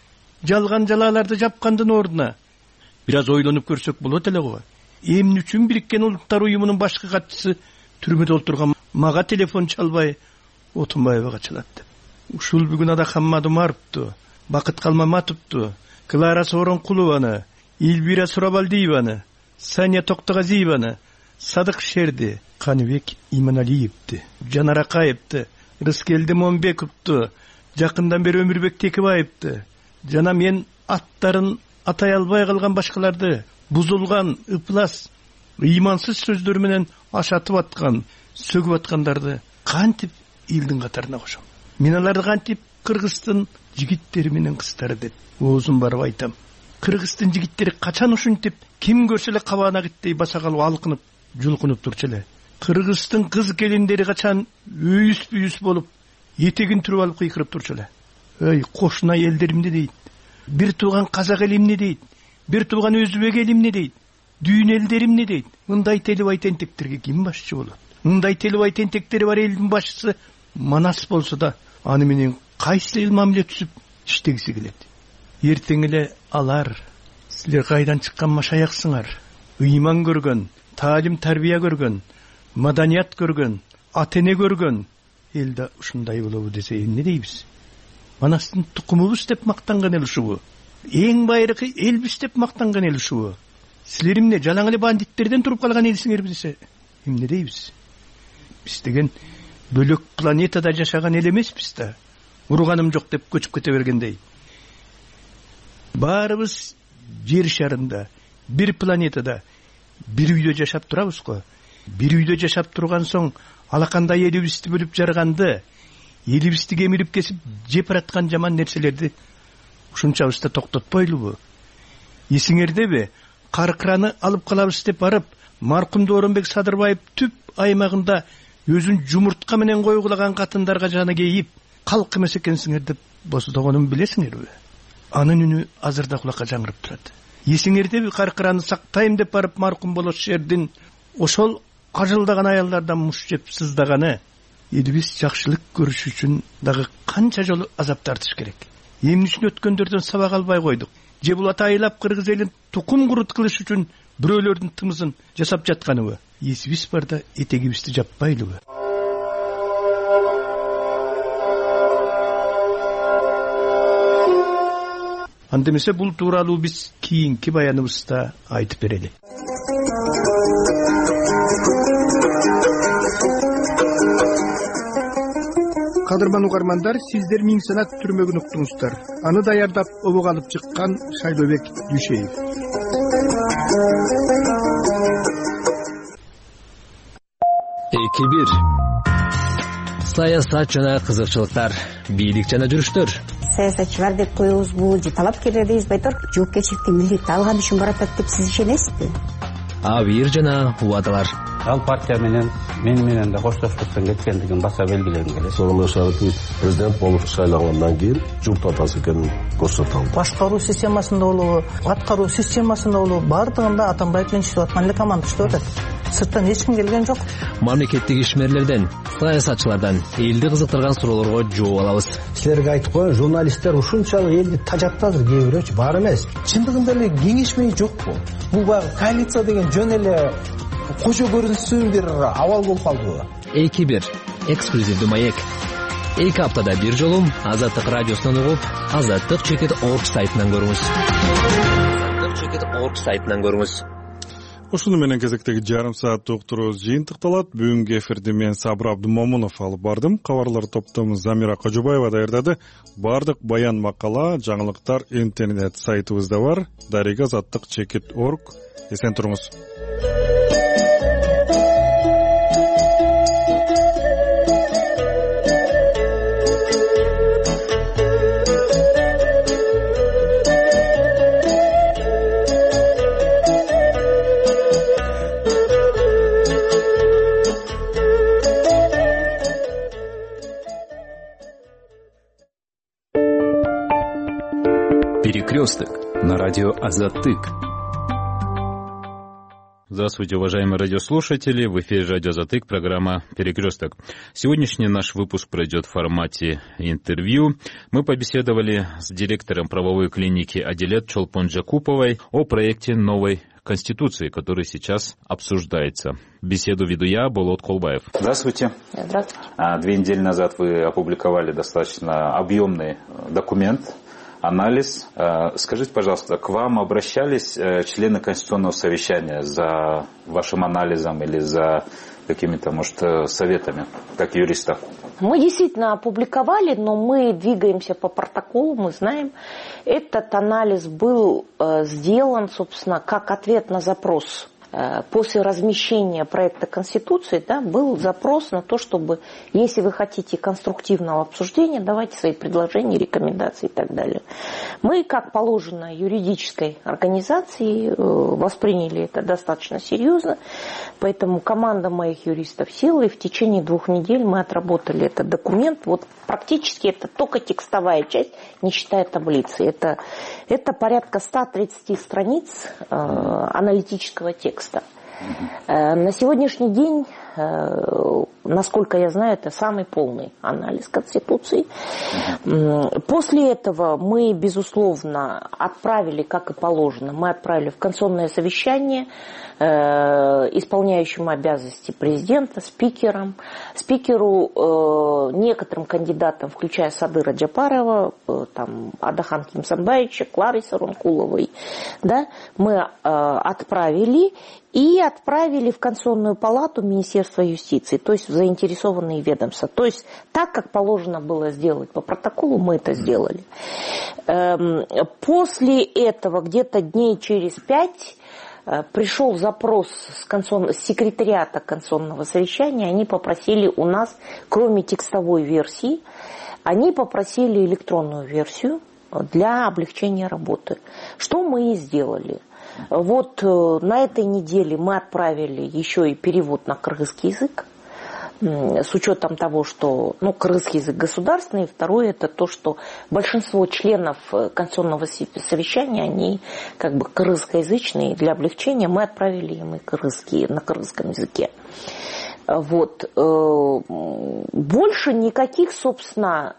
жалган жалааларды жапкандын ордуна бир аз ойлонуп көрсөк болот эле го. Эмне үчүн Бириккен Улуттар уюмунун башкы катчысы түрмөдө отурган мага телефон чалбай Отунбаевага чалат деп. Ушул бүгүн Ада Хаммадумаровду, Бакыт Калмаматовду, Клара Сооронкулованы, Эльвира Сурабалдиеваны, Саня Токтогазиеваны, Садык Шерди, Каныбек Иманалиевди, Жанар Акаевди, Рыскелди Момбековду, жакындан бери Өмүрбек Текебаевди, жана мен аттарын атай албай калган башкаларды бузулган, ыплас, ыймансыз сөздөр менен ашатып аткан, сөгүп аткандарды кантип элдин катарына кошом. Мен аларды кантип Кыргыздын жигиттери менен кыздары деп оозум барып айтам. Кыргыздын жигиттери качан ушинтип ким көрсө эле кабагына киттей баса калып алкынып, жулкунуп турчу эле. Кыргыздын кыз келиндери качан үйүс бүйүс болуп, этегин түрүп алып кыйкырып турчу эле. Эй, кошуна элдеримди дейт. Бир тууган казак элимни дейт. Бир тууган өзбек элимни дейт. Дүйнө элдеримни дейт. Мындай телебай тентектерге ким башчы болот? Мындай телебай тентектери бар элдин башчысы Манас болсо да, аны менен кайсы эл мамиле түзүп иштегиси келет. Эртең эле алар силер кайдан чыккан машаяксыңар? Ыйман көргөн, таалим тарбия көргөн, маданият көргөн, ата-эне көргөн элде ушундай болобу десе эмне дейбиз? Манастын тукумубуз деп мактанган эл ушубу? Эң байыркы элбиз деп мактанган эл ушубу? Силер эмне жалаң эле бандиттерден туруп калган элсиңерби десе эмне дейбиз? Биз деген бөлөк планетада жашаган эл эмеспиз да. Урганым жок деп көчүп кете бергендей. Баарыбыз жер шарында, бир планетада, бир үйдө жашап турабыз го. Бир үйдө жашап турган соң алакандай элибизди бөлүп жарганды, элибизди кемирип кесип жеп бараткан жаман нерселерди ушунчабызда токтотпойлубу? Эсиңердеби? Каркыраны алып калабыз деп барып, маркум Дооронбек Садырбаев түп аймагында өзүн жумуртка менен койгулаган катындарга жаны кейип, калк эмес экенсиңер деп босдогонун билесиңерби? Анын үнү азырда кулакка жаңырып турат. Эсиңердеби? Каркыраны сактайм деп барып маркум Болот Шердин ошол ажылдаган аялдардан муш жеп сыздаганы, элибиз жакшылык көрүш үчүн дагы канча жолу азап тартыш керек. Эмне үчүн өткөндөрдөн сабак албай койдук? Же бул атайылап кыргыз элин тукум курут кылыш үчүн бирөөлөрдүн тымызын жасап жатканыбы? Эсибиз барда этегибизди жаппайлыбы? Андемесе бул тууралуу биз кийинки баяныбызда айтып берели. Кадырман угармандар, сиздер Миң санат түрмөгүн уктуңуздар. Аны даярдап обого алып чыккан Шайлообек Дүйшеев. эки бир Саясат жана кызыкчылыктар, бийлик жана жүрүштөр. Саясатчылар деп коебузбу, же талапкерлер дейбиз, байтор жоопкерчиликти милдетти алган үчүн баратат деп сиз ишенесизби? Абийир жана убадалар. Ал партия менен мени менен да коштошпостон кеткендигин баса белгилегим келет. Соңуна шарты президент болуп шайлангандан кийин жумт атасы экенин көрсөтө алды. Башкаруу системасында болобу, аткаруу системасында болобу, бардыгында Атамбаев менен иштеп аткан эле команда иштеп атат. Сырттан эч ким келген жок. Мамлекеттик ишмерлерден, саясатчылардан элди кызыктырган суроолорго жооп алабыз. Силерге айтып коеюн, журналисттер ушунчалык элди тажатты азыр, кээ бирөөчү бар эмес. Чындыгында эле кеңешмей жокпу? Бул баягы коалиция деген жөн эле кожо көрүнсүн бир абал болуп калдыбы? эки бир эксклюзивдүү маек. Эки аптада бир жолу Азаттык радиосунан угуп, Азаттык чекит орг сайтынан көрүңүз. сандык чекит орг сайтынан көрүңүз. Ушуну менен кезектеги жарым сааттык уктурубуз жыйынтыкталат. Бүгүнкү эфирди мен Сабыр Абдымомунов алып бардым. Кабарлар топтомун Замира Кожобаева даярдады. Бардык баян макала, жаңылыктар интернет сайтыбызда бар. дарига азаттык чекит орг. Эсен туруңуз. Перекресток на радио Азаттык. Здравствуйте, уважаемые радиослушатели. В эфире радио Азаттык, программа «Перекресток». Сегодняшний наш выпуск пройдет в формате интервью. Мы побеседовали с директором правовой клиники Аделет Чолпон-Жакуповой о проекте новой Конституции, который сейчас обсуждается. Беседу веду я, Болот Колбаев. Здравствуйте. Здравствуйте. Две недели назад вы опубликовали достаточно объемный документ, анализ. Скажите, пожалуйста, к вам обращались члены Конституционного совещания за вашим анализом или за какими-то, может, советами, как юриста? Мы действительно опубликовали, но мы двигаемся по протоколу, мы знаем. Этот анализ был сделан, собственно, как ответ на запрос. После размещения проекта Конституции, да, был запрос на то, чтобы, если вы хотите конструктивного обсуждения, давайте свои предложения, рекомендации и так далее. Мы, как положено юридической организации, восприняли это достаточно серьезно, поэтому команда моих юристов села, и в течение двух недель мы отработали этот документ. Вот практически это только текстовая часть, не считая таблицы. Это, это порядка ста тридцати страниц э, аналитического текста. На сегодняшний день, насколько я знаю, это самый полный анализ Конституции. После этого мы, безусловно, отправили, как и положено, мы отправили в конституционное совещание исполняющему обязанности президента, спикерам, спикеру, некоторым кандидатам, включая Садыра Джапарова, там, Адахан Кимсанбаевича, Клары Саронкуловой, да, мы отправили и отправили в Конституционную палату Министерства юстиции, то есть в заинтересованные ведомства. То есть так, как положено было сделать по протоколу, мы это сделали. После этого, где-то дней через пять, пришел запрос с, консон... с секретариата Конституционного совещания. Они попросили у нас, кроме текстовой версии, они попросили электронную версию для облегчения работы. Что мы и сделали. Вот на этой неделе мы отправили еще и перевод на кыргызский язык, с учетом того, что, ну, кыргызский язык государственный, второе это то, что большинство членов Конституционного совещания, они как бы кыргызскоязычные, для облегчения мы отправили им и кыргызские, на кыргызском языке. Вот. Больше никаких, собственно,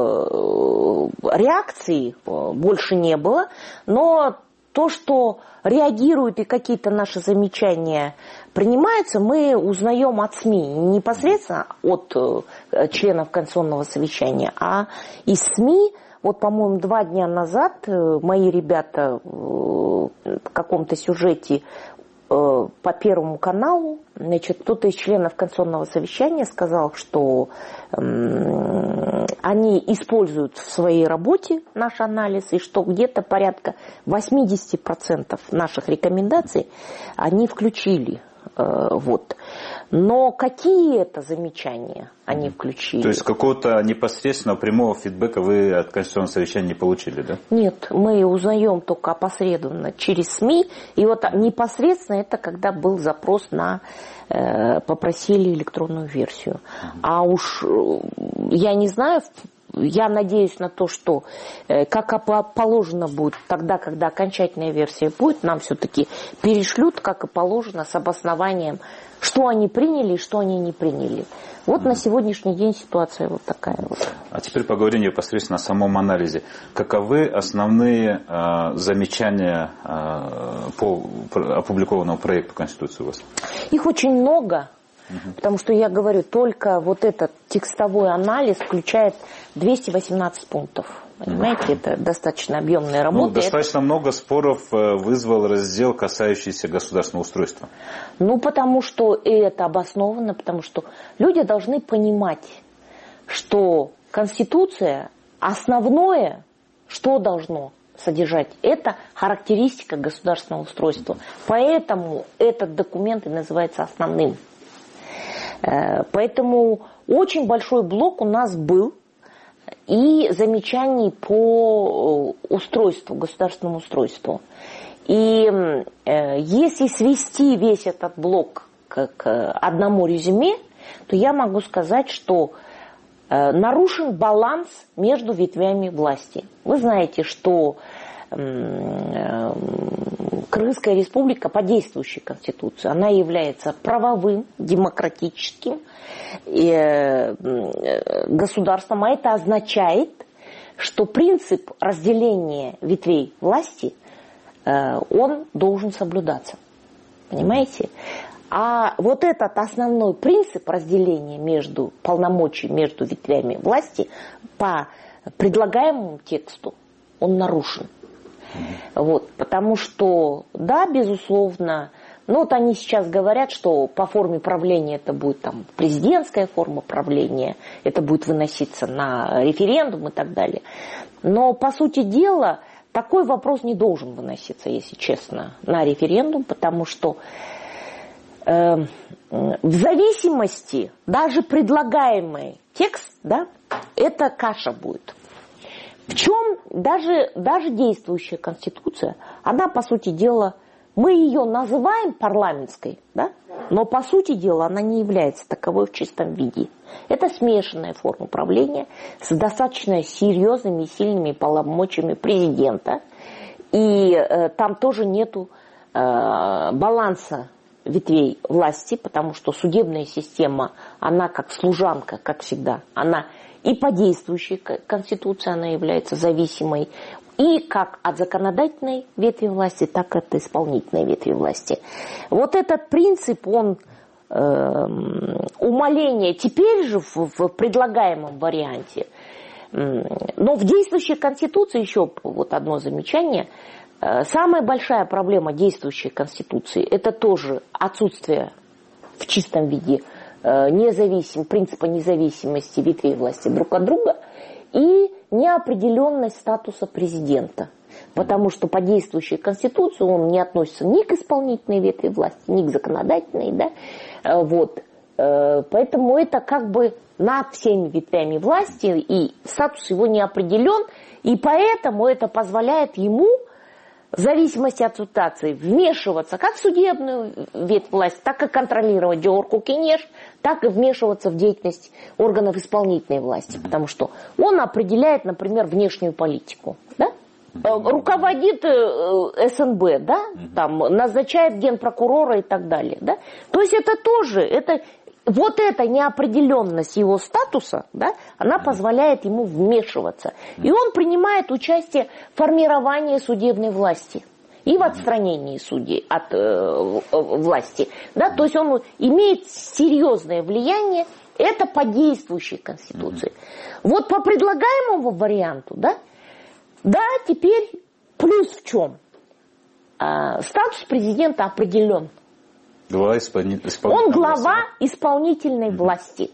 реакций больше не было, но то, что реагируют и какие-то наши замечания принимаются, мы узнаем от СМИ, не непосредственно от членов Конституционного совещания, а из СМИ. Вот, по-моему, два дня назад мои ребята в каком-то сюжете по Первому каналу, значит, кто-то из членов Конституционного совещания сказал, что э, они используют в своей работе наш анализ, и что где-то порядка восемьдесят процентов наших рекомендаций они включили. Э, вот. Но какие это замечания они включили? То есть какого-то непосредственного прямого фидбэка вы от Конституционного совещания не получили, да? Нет, мы узнаем только опосредованно через СМИ. И вот непосредственно это когда был запрос на... Э, попросили электронную версию. Uh-huh. А уж я не знаю... Я надеюсь на то, что как положено будет, тогда, когда окончательная версия будет, нам все-таки перешлют, как и положено, с обоснованием, что они приняли и что они не приняли. Вот mm-hmm. на сегодняшний день ситуация вот такая вот. А теперь поговорим непосредственно о самом анализе. Каковы основные э, замечания э, по опубликованному проекту Конституции у вас? Их очень много. Угу. Потому что, я говорю, только вот этот текстовой анализ включает двести восемнадцать пунктов. Понимаете, это достаточно объемная работа. Ну, достаточно это... много споров вызвал раздел, касающийся государственного устройства. Ну, потому что и это обосновано, потому что люди должны понимать, что Конституция основное, что должно содержать, это характеристика государственного устройства. Поэтому этот документ и называется основным. Поэтому очень большой блок у нас был и замечаний по устройству, государственному устройству. И э, если свести весь этот блок к, к одному резюме, то я могу сказать, что э, нарушен баланс между ветвями власти. Вы знаете, что э, э, Кыргызская республика по действующей Конституции, она является правовым, демократическим государством, а это означает, что принцип разделения ветвей власти, он должен соблюдаться. Понимаете? А вот этот основной принцип разделения между полномочий, между ветвями власти по предлагаемому тексту, он нарушен. Вот, потому что, да, безусловно, ну вот они сейчас говорят, что по форме правления это будет там президентская форма правления, это будет выноситься на референдум и так далее. Но по сути дела такой вопрос не должен выноситься, если честно, на референдум, потому что э, в зависимости, даже предлагаемый текст, да, это каша будет. В чем даже, даже действующая Конституция, она по сути дела, мы ее называем парламентской, да? Но по сути дела она не является таковой в чистом виде. Это смешанная форма правления с достаточно серьезными и сильными полномочиями президента. И э, там тоже нету э, баланса ветвей власти, потому что судебная система, она как служанка, как всегда, она и по действующей Конституции она является зависимой, и как от законодательной ветви власти, так и от исполнительной ветви власти. Вот этот принцип, он э, умаление теперь же в, в предлагаемом варианте, э, но в действующей Конституции, еще вот одно замечание, э, самая большая проблема действующей Конституции, это тоже отсутствие в чистом виде э, независим, принципа независимости ветвей власти друг от друга, и неопределенность статуса президента. Потому что по действующей Конституции он не относится ни к исполнительной ветви власти, ни к законодательной. Да? Вот. Поэтому это как бы над всеми ветвями власти, и статус его не определен. И поэтому это позволяет ему, в зависимости от ситуации, вмешиваться как в судебную ветвь власти, так и контролировать Джоорку Кенеш, так и вмешиваться в деятельность органов исполнительной власти. Потому что он определяет, например, внешнюю политику. Да? Руководит эс эн бэ, да? Там, назначает генпрокурора и так далее. Да? То есть это тоже... Это, вот эта неопределенность его статуса, да, она позволяет ему вмешиваться. И он принимает участие в формировании судебной власти и в отстранении судей от э, власти. Да, то есть он имеет серьезное влияние, это по действующей Конституции. Вот по предлагаемому варианту, да, да, теперь плюс в чем? А, статус президента определен. Глава исполни... Он глава власти, да? исполнительной mm-hmm. власти.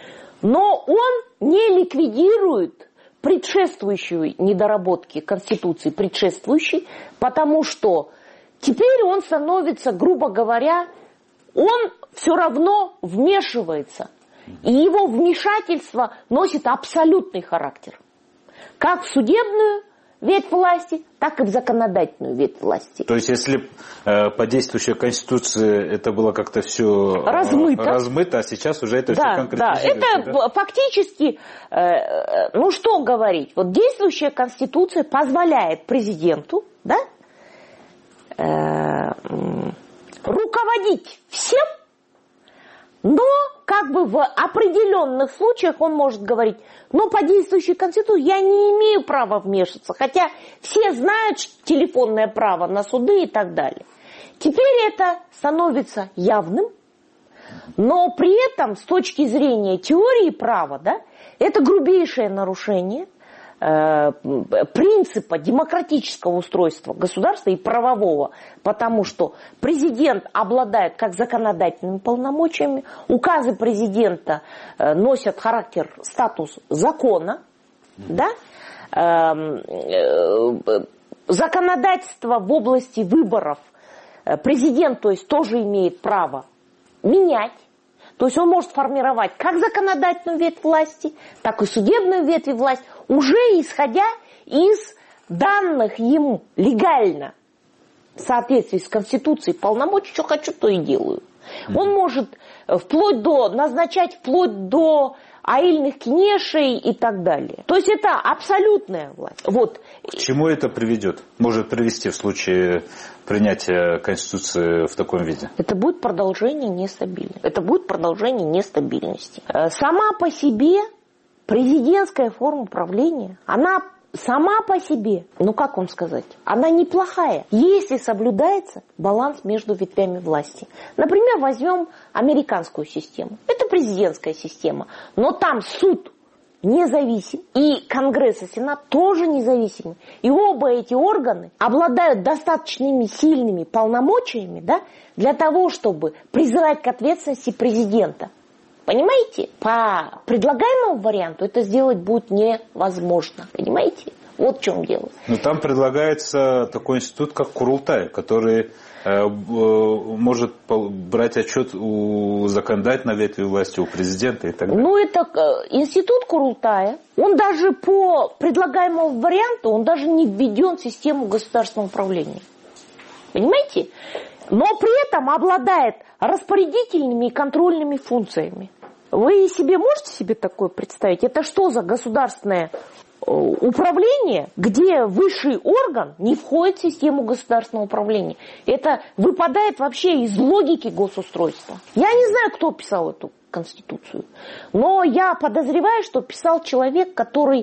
Но он не ликвидирует предшествующие недоработки Конституции, предшествующей, потому что теперь он становится, грубо говоря, он все равно вмешивается. И его вмешательство носит абсолютный характер. Как в судебную ветвь власти, так и в законодательную ветвь власти. То есть, если э, по действующей Конституции это было как-то все размыто, размыто, а сейчас уже это да, все конкретизируется. Да, это да? фактически, э, ну что говорить, вот действующая Конституция позволяет президенту, да, э, руководить всем, но как бы в определенных случаях он может говорить, но по действующей Конституции я не имею права вмешиваться, хотя все знают телефонное право на суды и так далее. Теперь это становится явным, Но при этом, с точки зрения теории права, да, это грубейшее нарушение э, принципа демократического устройства государства и правового, потому что президент обладает как законодательными полномочиями, указы президента э, носят характер, статус закона, да, э, э, законодательство в области выборов президент, то есть, тоже имеет право менять. То есть он может формировать как законодательную ветвь власти, так и судебную ветвь власти, уже исходя из данных ему легально в соответствии с Конституцией полномочий, что хочу, то и делаю. Он может вплоть до, назначать вплоть до аильных кнешей и так далее. То есть это абсолютная власть. Вот. К чему это приведет? Может привести в случае принятия Конституции в таком виде? Это будет продолжение нестабильности. Это будет продолжение нестабильности. Сама по себе президентская форма правления, она сама по себе, ну как вам сказать, она неплохая, если соблюдается баланс между ветвями власти. Например, возьмем американскую систему. Это президентская система, но там суд независим, и Конгресс и Сенат тоже независимы. И оба эти органы обладают достаточными сильными полномочиями, да, для того, чтобы призывать к ответственности президента. Понимаете? По предлагаемому варианту это сделать будет невозможно. Понимаете? Вот в чем дело. Но там предлагается такой институт, как Курултай, который э, может брать отчет у законодательной ветви власти, у президента и так далее. Ну, это институт Курултая, он даже по предлагаемому варианту, он даже не введен в систему государственного управления. Понимаете? Но при этом обладает распорядительными и контрольными функциями. Вы себе можете себе такое представить? Это что за государственное управление, где высший орган не входит в систему государственного управления? Это выпадает вообще из логики госустройства. Я не знаю, кто писал эту Конституцию, но я подозреваю, что писал человек, который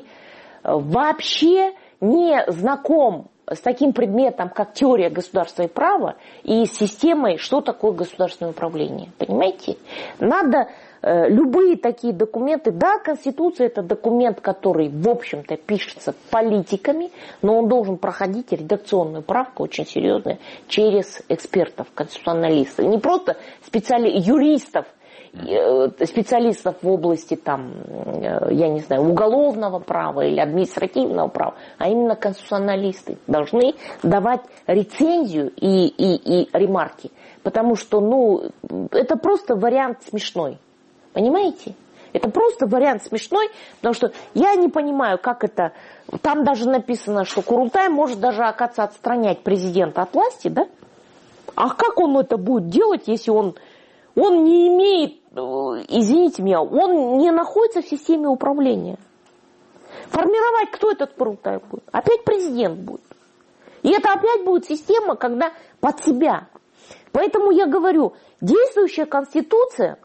вообще не знаком с таким предметом, как теория государства и права, и с системой, что такое государственное управление. Понимаете? Надо э, любые такие документы. Да, Конституция — это документ, который, в общем-то, пишется политиками, но он должен проходить редакционную правку очень серьезную через экспертов, конституционалистов. Не просто специали... юристов, специалистов в области там, я не знаю, уголовного права или административного права, а именно конституционалисты должны давать рецензию и, и, и ремарки. Потому что, ну, это просто вариант смешной. Понимаете? Это просто вариант смешной, потому что я не понимаю, как это... Там даже написано, что Курултай может даже, оказывается, отстранять президента от власти, да? А как он это будет делать, если он... Он не имеет, извините меня, он не находится в системе управления. Формировать кто этот Курултай будет? Опять президент будет. И это опять будет система, когда под себя. Поэтому я говорю, действующая Конституция,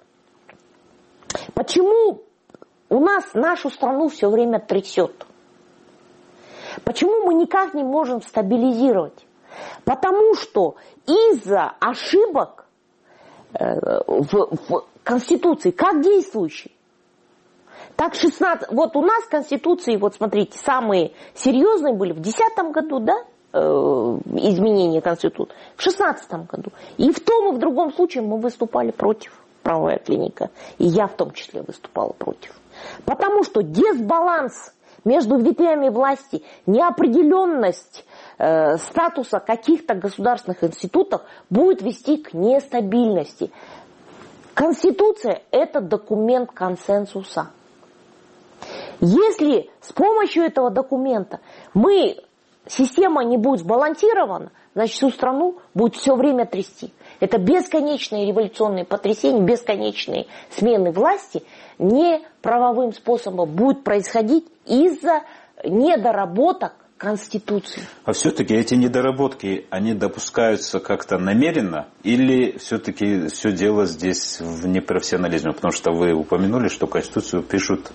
почему у нас нашу страну все время трясет? Почему мы никак не можем стабилизировать? Потому что из-за ошибок В, в Конституции, как действующей. Так шестнадцать, вот у нас Конституции, вот смотрите, самые серьезные были в десятом году, да, э, изменения Конституции, в шестнадцатом году. И в том и в другом случае мы выступали против, правовая клиника, и я в том числе выступала против. Потому что дисбаланс между ветвями власти, неопределенность э, статуса каких-то государственных институтов будет вести к нестабильности. Конституция – это документ консенсуса. Если с помощью этого документа мы, система не будет сбалансирована, значит, всю страну будет все время трясти. Это бесконечные революционные потрясения, бесконечные смены власти не правовым способом будут происходить из-за недоработок Конституции. А все-таки эти недоработки, они допускаются как-то намеренно или все-таки все дело здесь в непрофессионализме? Потому что вы упомянули, что Конституцию пишут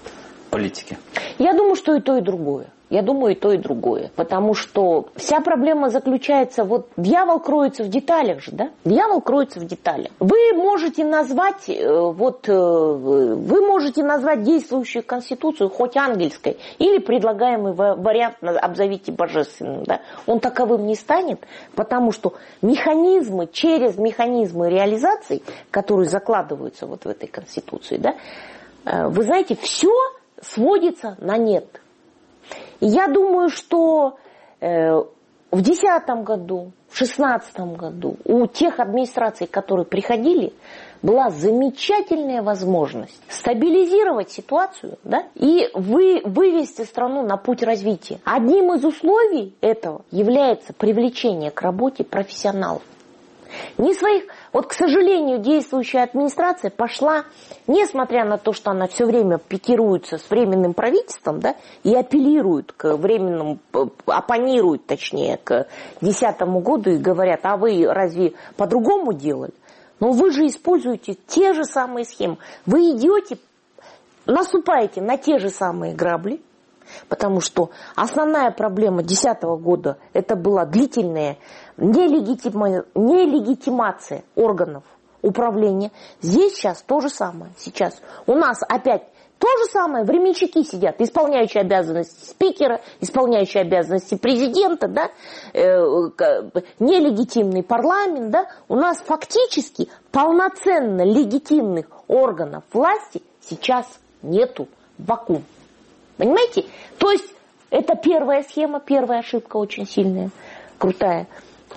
политики? Я думаю, что и то, и другое. Я думаю, и то, и другое. Потому что вся проблема заключается, вот дьявол кроется в деталях же, да? Дьявол кроется в деталях. Вы можете назвать, вот, вы можете назвать действующую конституцию хоть ангельской, или предлагаемый вариант обзовите божественным, да? Он таковым не станет, потому что механизмы, через механизмы реализации, которые закладываются вот в этой конституции, да, вы знаете, все сводится на нет. И я думаю, что э, в две тысячи десятом году, в две тысячи шестнадцатом году у тех администраций, которые приходили, была замечательная возможность стабилизировать ситуацию, да, и вы, вывести страну на путь развития. Одним из условий этого является привлечение к работе профессионалов. Не своих, вот, к сожалению, действующая администрация пошла, несмотря на то, что она все время пикируется с временным правительством, да, и апеллирует к временному, оппонирует, точнее, к две тысячи десятому году и говорят, а вы разве по-другому делали? Но вы же используете те же самые схемы. Вы идете, наступаете на те же самые грабли, потому что основная проблема две тысячи десятого года это была длительная нелегитима... нелегитимация органов управления. Здесь сейчас то же самое. Сейчас у нас опять то же самое. Временщики сидят, исполняющие обязанности спикера, исполняющие обязанности президента, да, э, нелегитимный парламент. Да. У нас фактически полноценно легитимных органов власти сейчас нету. Вакуум. Понимаете? То есть это первая схема, первая ошибка очень сильная, крутая.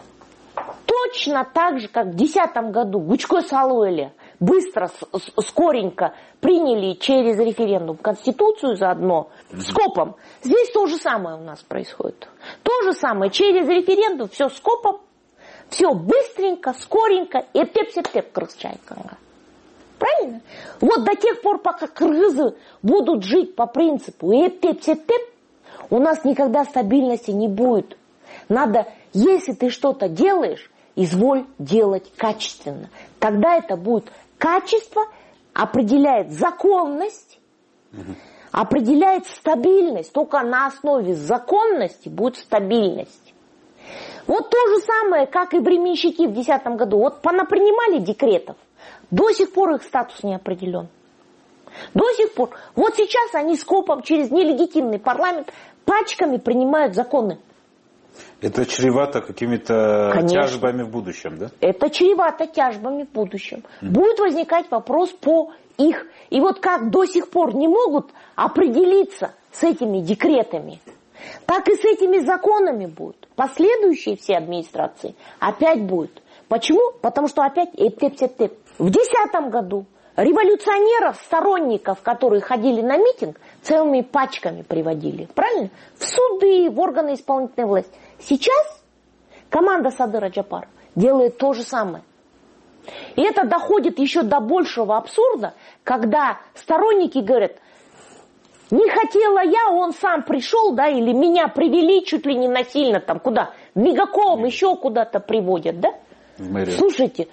Точно так же, как в две тысячи десятом году Гучко Салуэле быстро, скоренько приняли через референдум Конституцию заодно скопом. Здесь то же самое у нас происходит. То же самое. Через референдум все скопом, все быстренько, скоренько, и теп-сеп-теп крысчайканга. Правильно? Вот до тех пор, пока кыргызы будут жить по принципу эп-теп-сеп-теп, у нас никогда стабильности не будет. Надо, если ты что-то делаешь, изволь делать качественно. Тогда это будет качество, определяет законность, угу. определяет стабильность. Только на основе законности будет стабильность. Вот то же самое, как и временщики в две тысячи десятом году. Вот понапринимали декретов, до сих пор их статус не определен. До сих пор. Вот сейчас они скопом через нелегитимный парламент пачками принимают законы. Это чревато какими-то Конечно. тяжбами в будущем, да? Это чревато тяжбами в будущем. Mm. Будет возникать вопрос по их. И вот как до сих пор не могут определиться с этими декретами, так и с этими законами будут. Последующие все администрации опять будут. Почему? Потому что опять эп-теп-теп-теп. В две тысячи десятом году революционеров, сторонников, которые ходили на митинг, целыми пачками приводили. Правильно? В суды, в органы исполнительной власти. Сейчас команда Садыра Джапарова делает то же самое. И это доходит еще до большего абсурда, когда сторонники говорят, не хотела я, он сам пришел, да, или меня привели чуть ли не насильно, там, куда? В Мегаком, еще куда-то приводят, да? Слушайте,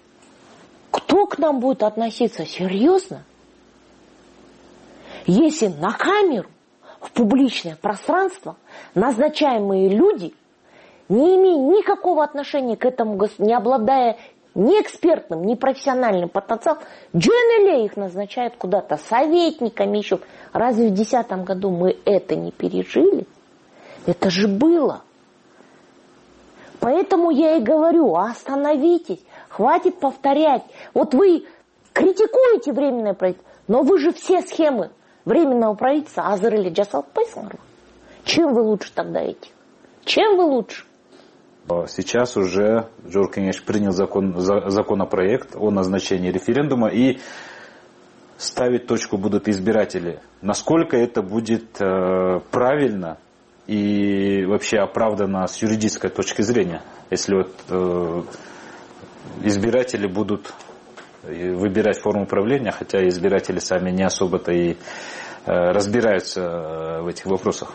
кто к нам будет относиться серьезно, если на камеру, в публичное пространство назначаемые люди, не имея никакого отношения к этому, не обладая ни экспертным, ни профессиональным потенциалом, дженеле их назначают куда-то советниками еще. Разве в две тысячи десятом году мы это не пережили? Это же было. Поэтому я и говорю, остановитесь, хватит повторять. Вот вы критикуете временное правительство, но вы же все схемы временного правительства азырели жасалпайсыңар. Чем вы лучше тогда этих? Чем вы лучше? Сейчас уже Жорж Кеңеш принял закон, законопроект о назначении референдума, и ставить точку будут избиратели. Насколько это будет э, правильно и вообще оправдано с юридической точки зрения, если вот э, избиратели будут выбирать форму управления, хотя избиратели сами не особо-то и э, разбираются в этих вопросах.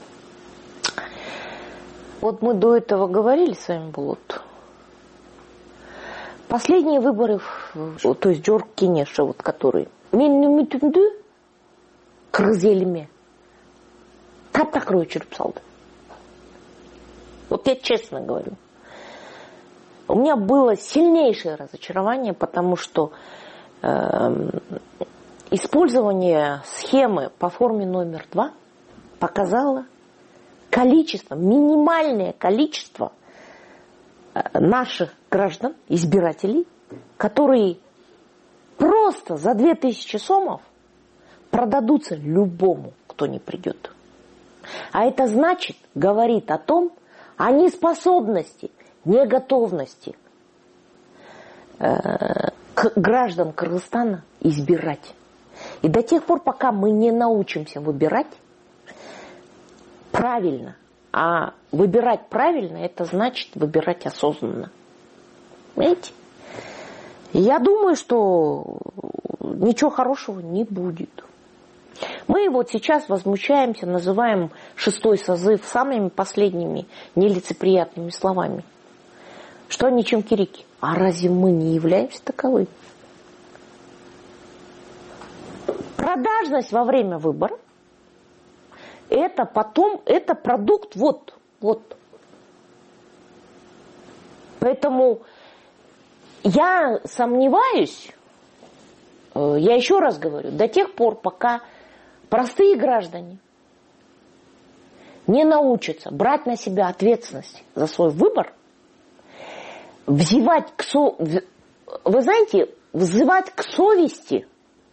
Вот мы до этого говорили с вами, Булут. Последние выборы, то есть Жорж Кеңеш, вот которые, мен үмітімді кыргыз элиме таптакыр өчүрүп салды. Вот я честно говорю. У меня было сильнейшее разочарование, потому что э, использование схемы по форме номер два показало количество, минимальное количество наших граждан, избирателей, которые просто за две тысячи сомов продадутся любому, кто не придет. А это значит, говорит о том, о неспособности, неготовности э, к граждан Кыргызстана избирать. И до тех пор, пока мы не научимся выбирать правильно, а выбирать правильно, это значит выбирать осознанно. Понимаете? Я думаю, что ничего хорошего не будет. Мы вот сейчас возмущаемся, называем шестой созыв самыми последними нелицеприятными словами. Что они чемкирики? А разве мы не являемся таковыми? Продажность во время выбора – это потом, это продукт вот, вот. Поэтому я сомневаюсь, я еще раз говорю, до тех пор, пока простые граждане не научатся брать на себя ответственность за свой выбор, взывать к, со... вы знаете, взывать к совести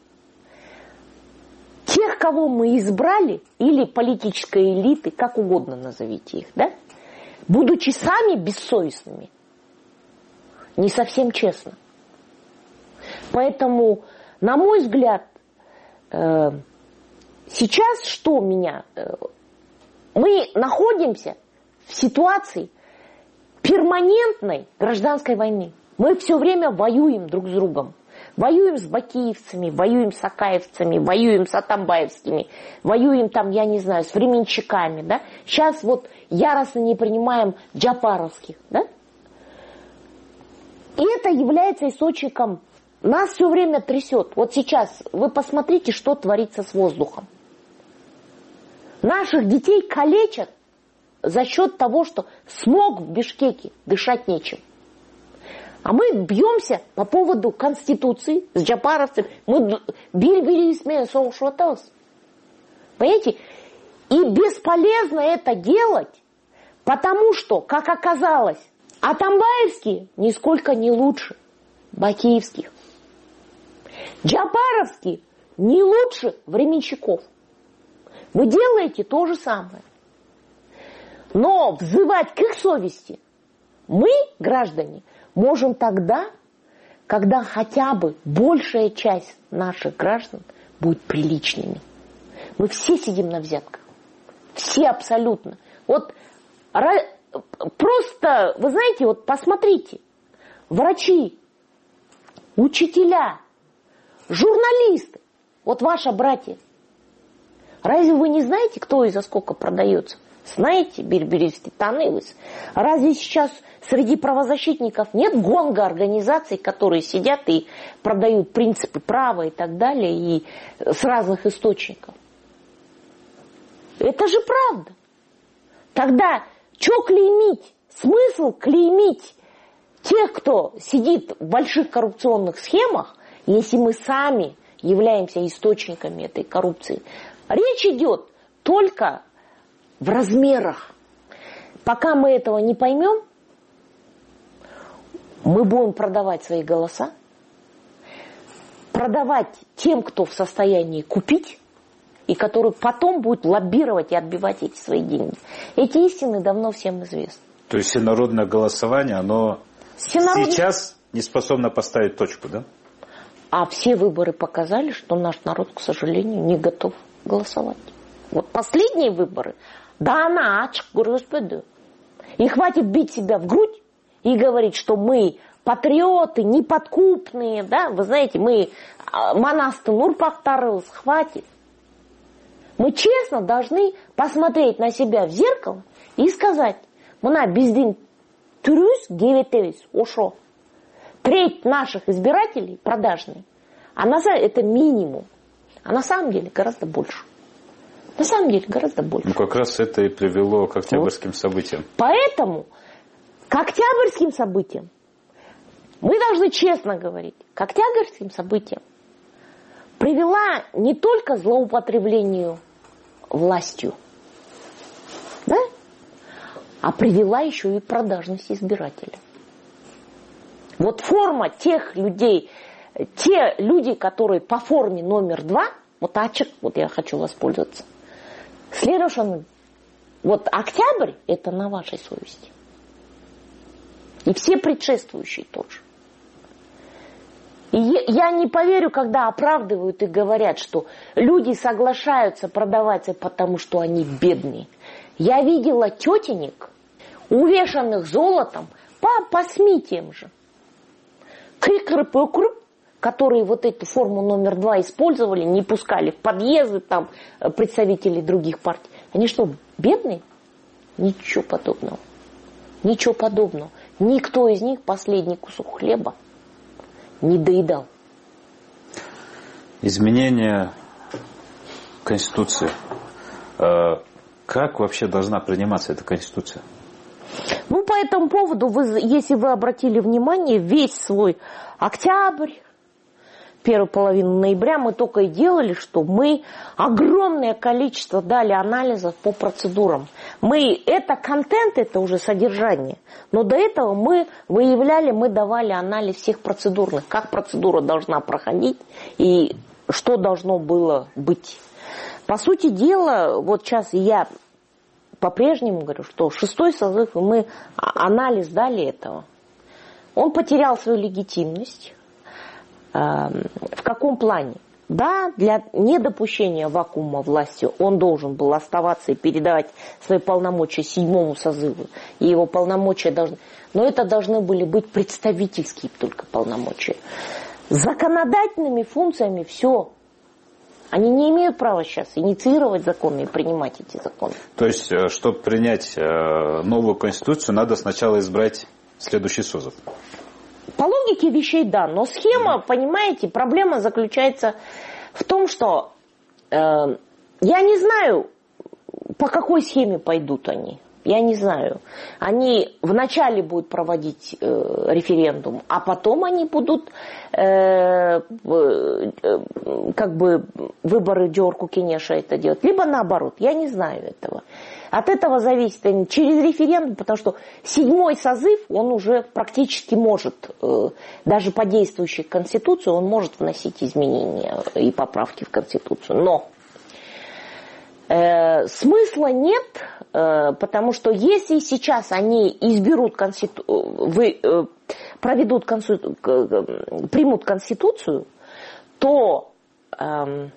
тех, кого мы избрали, или политической элиты, как угодно назовите их, да? Будучи сами бессовестными, не совсем честно. Поэтому, на мой взгляд, сейчас что меня... Мы находимся в ситуации перманентной гражданской войны. Мы все время воюем друг с другом. Воюем с бакиевцами, воюем с акаевцами, воюем с атамбаевскими, воюем там, я не знаю, с временщиками, да? Сейчас вот яростно не принимаем джапаровских, да? И это является источником, нас все время трясет. Вот сейчас вы посмотрите, что творится с воздухом. Наших детей калечат за счет того, что смог в Бишкеке, дышать нечем. А мы бьемся по поводу Конституции с джапаровцами. Мы били-били смены соушваталось. Понимаете? И бесполезно это делать, потому что, как оказалось, атамбаевские нисколько не лучше бакиевских. Джапаровские не лучше временщиков. Вы делаете то же самое. Но взывать к их совести мы, граждане, можем тогда, когда хотя бы большая часть наших граждан будет приличными. Мы все сидим на взятках. Все абсолютно. Вот просто, вы знаете, вот посмотрите. Врачи, учителя, журналисты. Вот ваши братья. Разве вы не знаете, кто и за сколько продается? Знаете, Бирбиревский Танылыс. Разве сейчас среди правозащитников нет гонга организаций, которые сидят и продают принципы права и так далее, и с разных источников? Это же правда. Тогда что клеймить? Смысл клеймить тех, кто сидит в больших коррупционных схемах, если мы сами являемся источниками этой коррупции? Речь идет только в размерах. Пока мы этого не поймем, мы будем продавать свои голоса, продавать тем, кто в состоянии купить, и который потом будет лоббировать и отбивать эти свои деньги. Эти истины давно всем известны. То есть всенародное голосование, оно Всенародное... сейчас не способно поставить точку, да? А все выборы показали, что наш народ, к сожалению, не готов голосовать. Вот последние выборы, да она ачык көрсөтпөдү. И хватит бить себя в грудь и говорить, что мы патриоты, неподкупные, да, вы знаете, мы монасты нурпактарыбыз, хватит. Мы честно должны посмотреть на себя в зеркало и сказать, мына биздин түрүбүз кебетебиз, ошо. Треть наших избирателей продажные, а на самом деле это минимум, а на самом деле гораздо больше. На самом деле гораздо больше. Ну, как раз это и привело к октябрьским вот. событиям. Поэтому к октябрьским событиям, мы должны честно говорить, к октябрьским событиям привела не только злоупотреблению властью, да, а привела еще и продажность избирателя. Вот форма тех людей, те люди, которые по форме номер два, вот ачек, вот я хочу воспользоваться, следующим, вот октябрь, это на вашей совести. И все предшествующие тоже. И я не поверю, когда оправдывают и говорят, что люди соглашаются продаваться, потому что они бедные. Я видела тетенек, увешанных золотом, по, по СМИ тем же. Крикры-пыкры, которые вот эту форму номер два использовали, не пускали в подъезды там представителей других партий. Они что, бедные? Ничего подобного. Ничего подобного. Никто из них последний кусок хлеба не доедал. Изменение Конституции. Как вообще должна приниматься эта Конституция? Ну, по этому поводу, вы, если вы обратили внимание, весь свой октябрь, первую половину ноября мы только и делали, что мы огромное количество дали анализов по процедурам. Мы, это контент, это уже содержание, но до этого мы выявляли, мы давали анализ всех процедурных, как процедура должна проходить и что должно было быть. По сути дела, вот сейчас я по-прежнему говорю, что шестой созыв, и мы анализ дали этого, он потерял свою легитимность. В каком плане? Да, для недопущения вакуума власти он должен был оставаться и передавать свои полномочия седьмому созыву. И его полномочия должны... Но это должны были быть представительские только полномочия. С законодательными функциями все. Они не имеют права сейчас инициировать законы и принимать эти законы. То есть, чтобы принять новую Конституцию, надо сначала избрать следующий созыв? По логике вещей, да. Но схема, понимаете, проблема заключается в том, что э, я не знаю, по какой схеме пойдут они. Я не знаю. Они вначале будут проводить э, референдум, а потом они будут э, э, как бы выборы Джорку Кенеша это делать. Либо наоборот. Я не знаю этого. От этого зависит через референдум, потому что седьмой созыв, он уже практически может, э, даже по действующей Конституции, он может вносить изменения и поправки в Конституцию. Но э, смысла нет, э, потому что если сейчас они изберут конститу... Вы, э, проведут конститу... примут Конституцию, то э,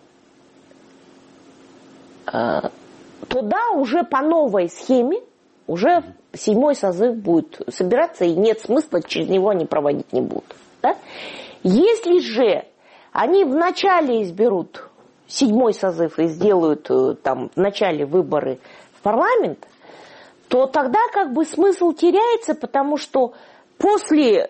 э, то да, уже по новой схеме, уже седьмой созыв будет собираться, и нет смысла, через него они проводить не будут. Да? Если же они вначале изберут седьмой созыв и сделают там в начале выборы в парламент, то тогда как бы смысл теряется, потому что после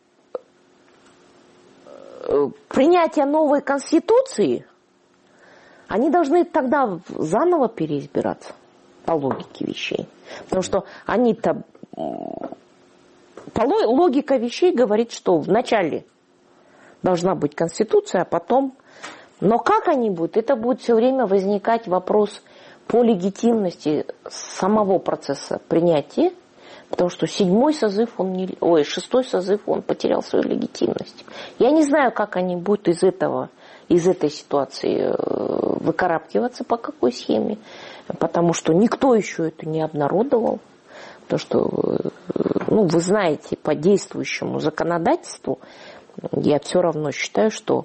принятия новой Конституции они должны тогда заново переизбираться, по логике вещей. Потому что они-то... Логика вещей говорит, что вначале должна быть Конституция, а потом... Но как они будут? Это будет все время возникать вопрос по легитимности самого процесса принятия, потому что седьмой созыв, он не... Ой, шестой созыв, он потерял свою легитимность. Я не знаю, как они будут из этого... из этой ситуации выкарабкиваться, по какой схеме, потому что никто еще это не обнародовал, потому что, ну, вы знаете, по действующему законодательству, я все равно считаю, что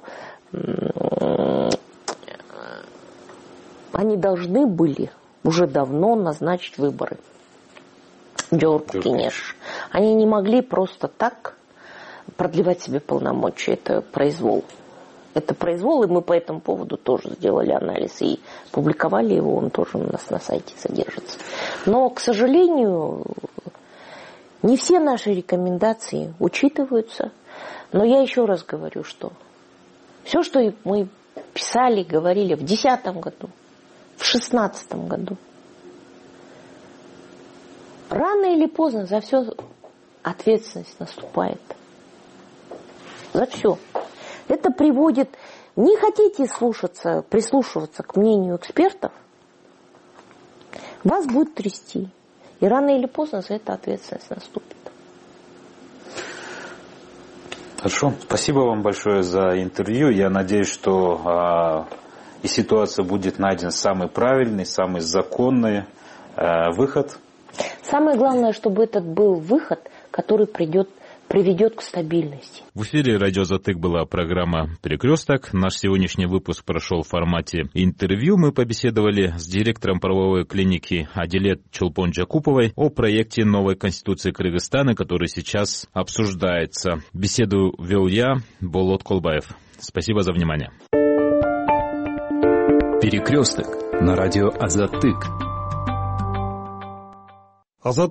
они должны были уже давно назначить выборы. Джорку Кенеш. Они не могли просто так продлевать себе полномочия, это произвол. Это произвол, и мы по этому поводу тоже сделали анализ и публиковали его, он тоже у нас на сайте содержится. Но, к сожалению, не все наши рекомендации учитываются. Но я еще раз говорю, что все, что мы писали, говорили в две тысячи десятом году, в шестнадцатом году. Рано или поздно за все ответственность наступает. За все. Это приводит... Не хотите слушаться, прислушиваться к мнению экспертов, вас будет трясти. И рано или поздно за это ответственность наступит. Хорошо. Спасибо вам большое за интервью. Я надеюсь, что а, и ситуация будет найден самый правильный, самый законный а, выход. Самое главное, чтобы этот был выход, который придет, приведет к стабильности. В эфире «Радио Затык» была программа «Перекресток». Наш сегодняшний выпуск прошел в формате интервью. Мы побеседовали с директором правовой клиники Адилет Чолпон-Джакуповой о проекте новой Конституции Кыргызстана, который сейчас обсуждается. Беседу вел я, Болот Колбаев. Спасибо за внимание. «Перекресток» на радио Азаттык.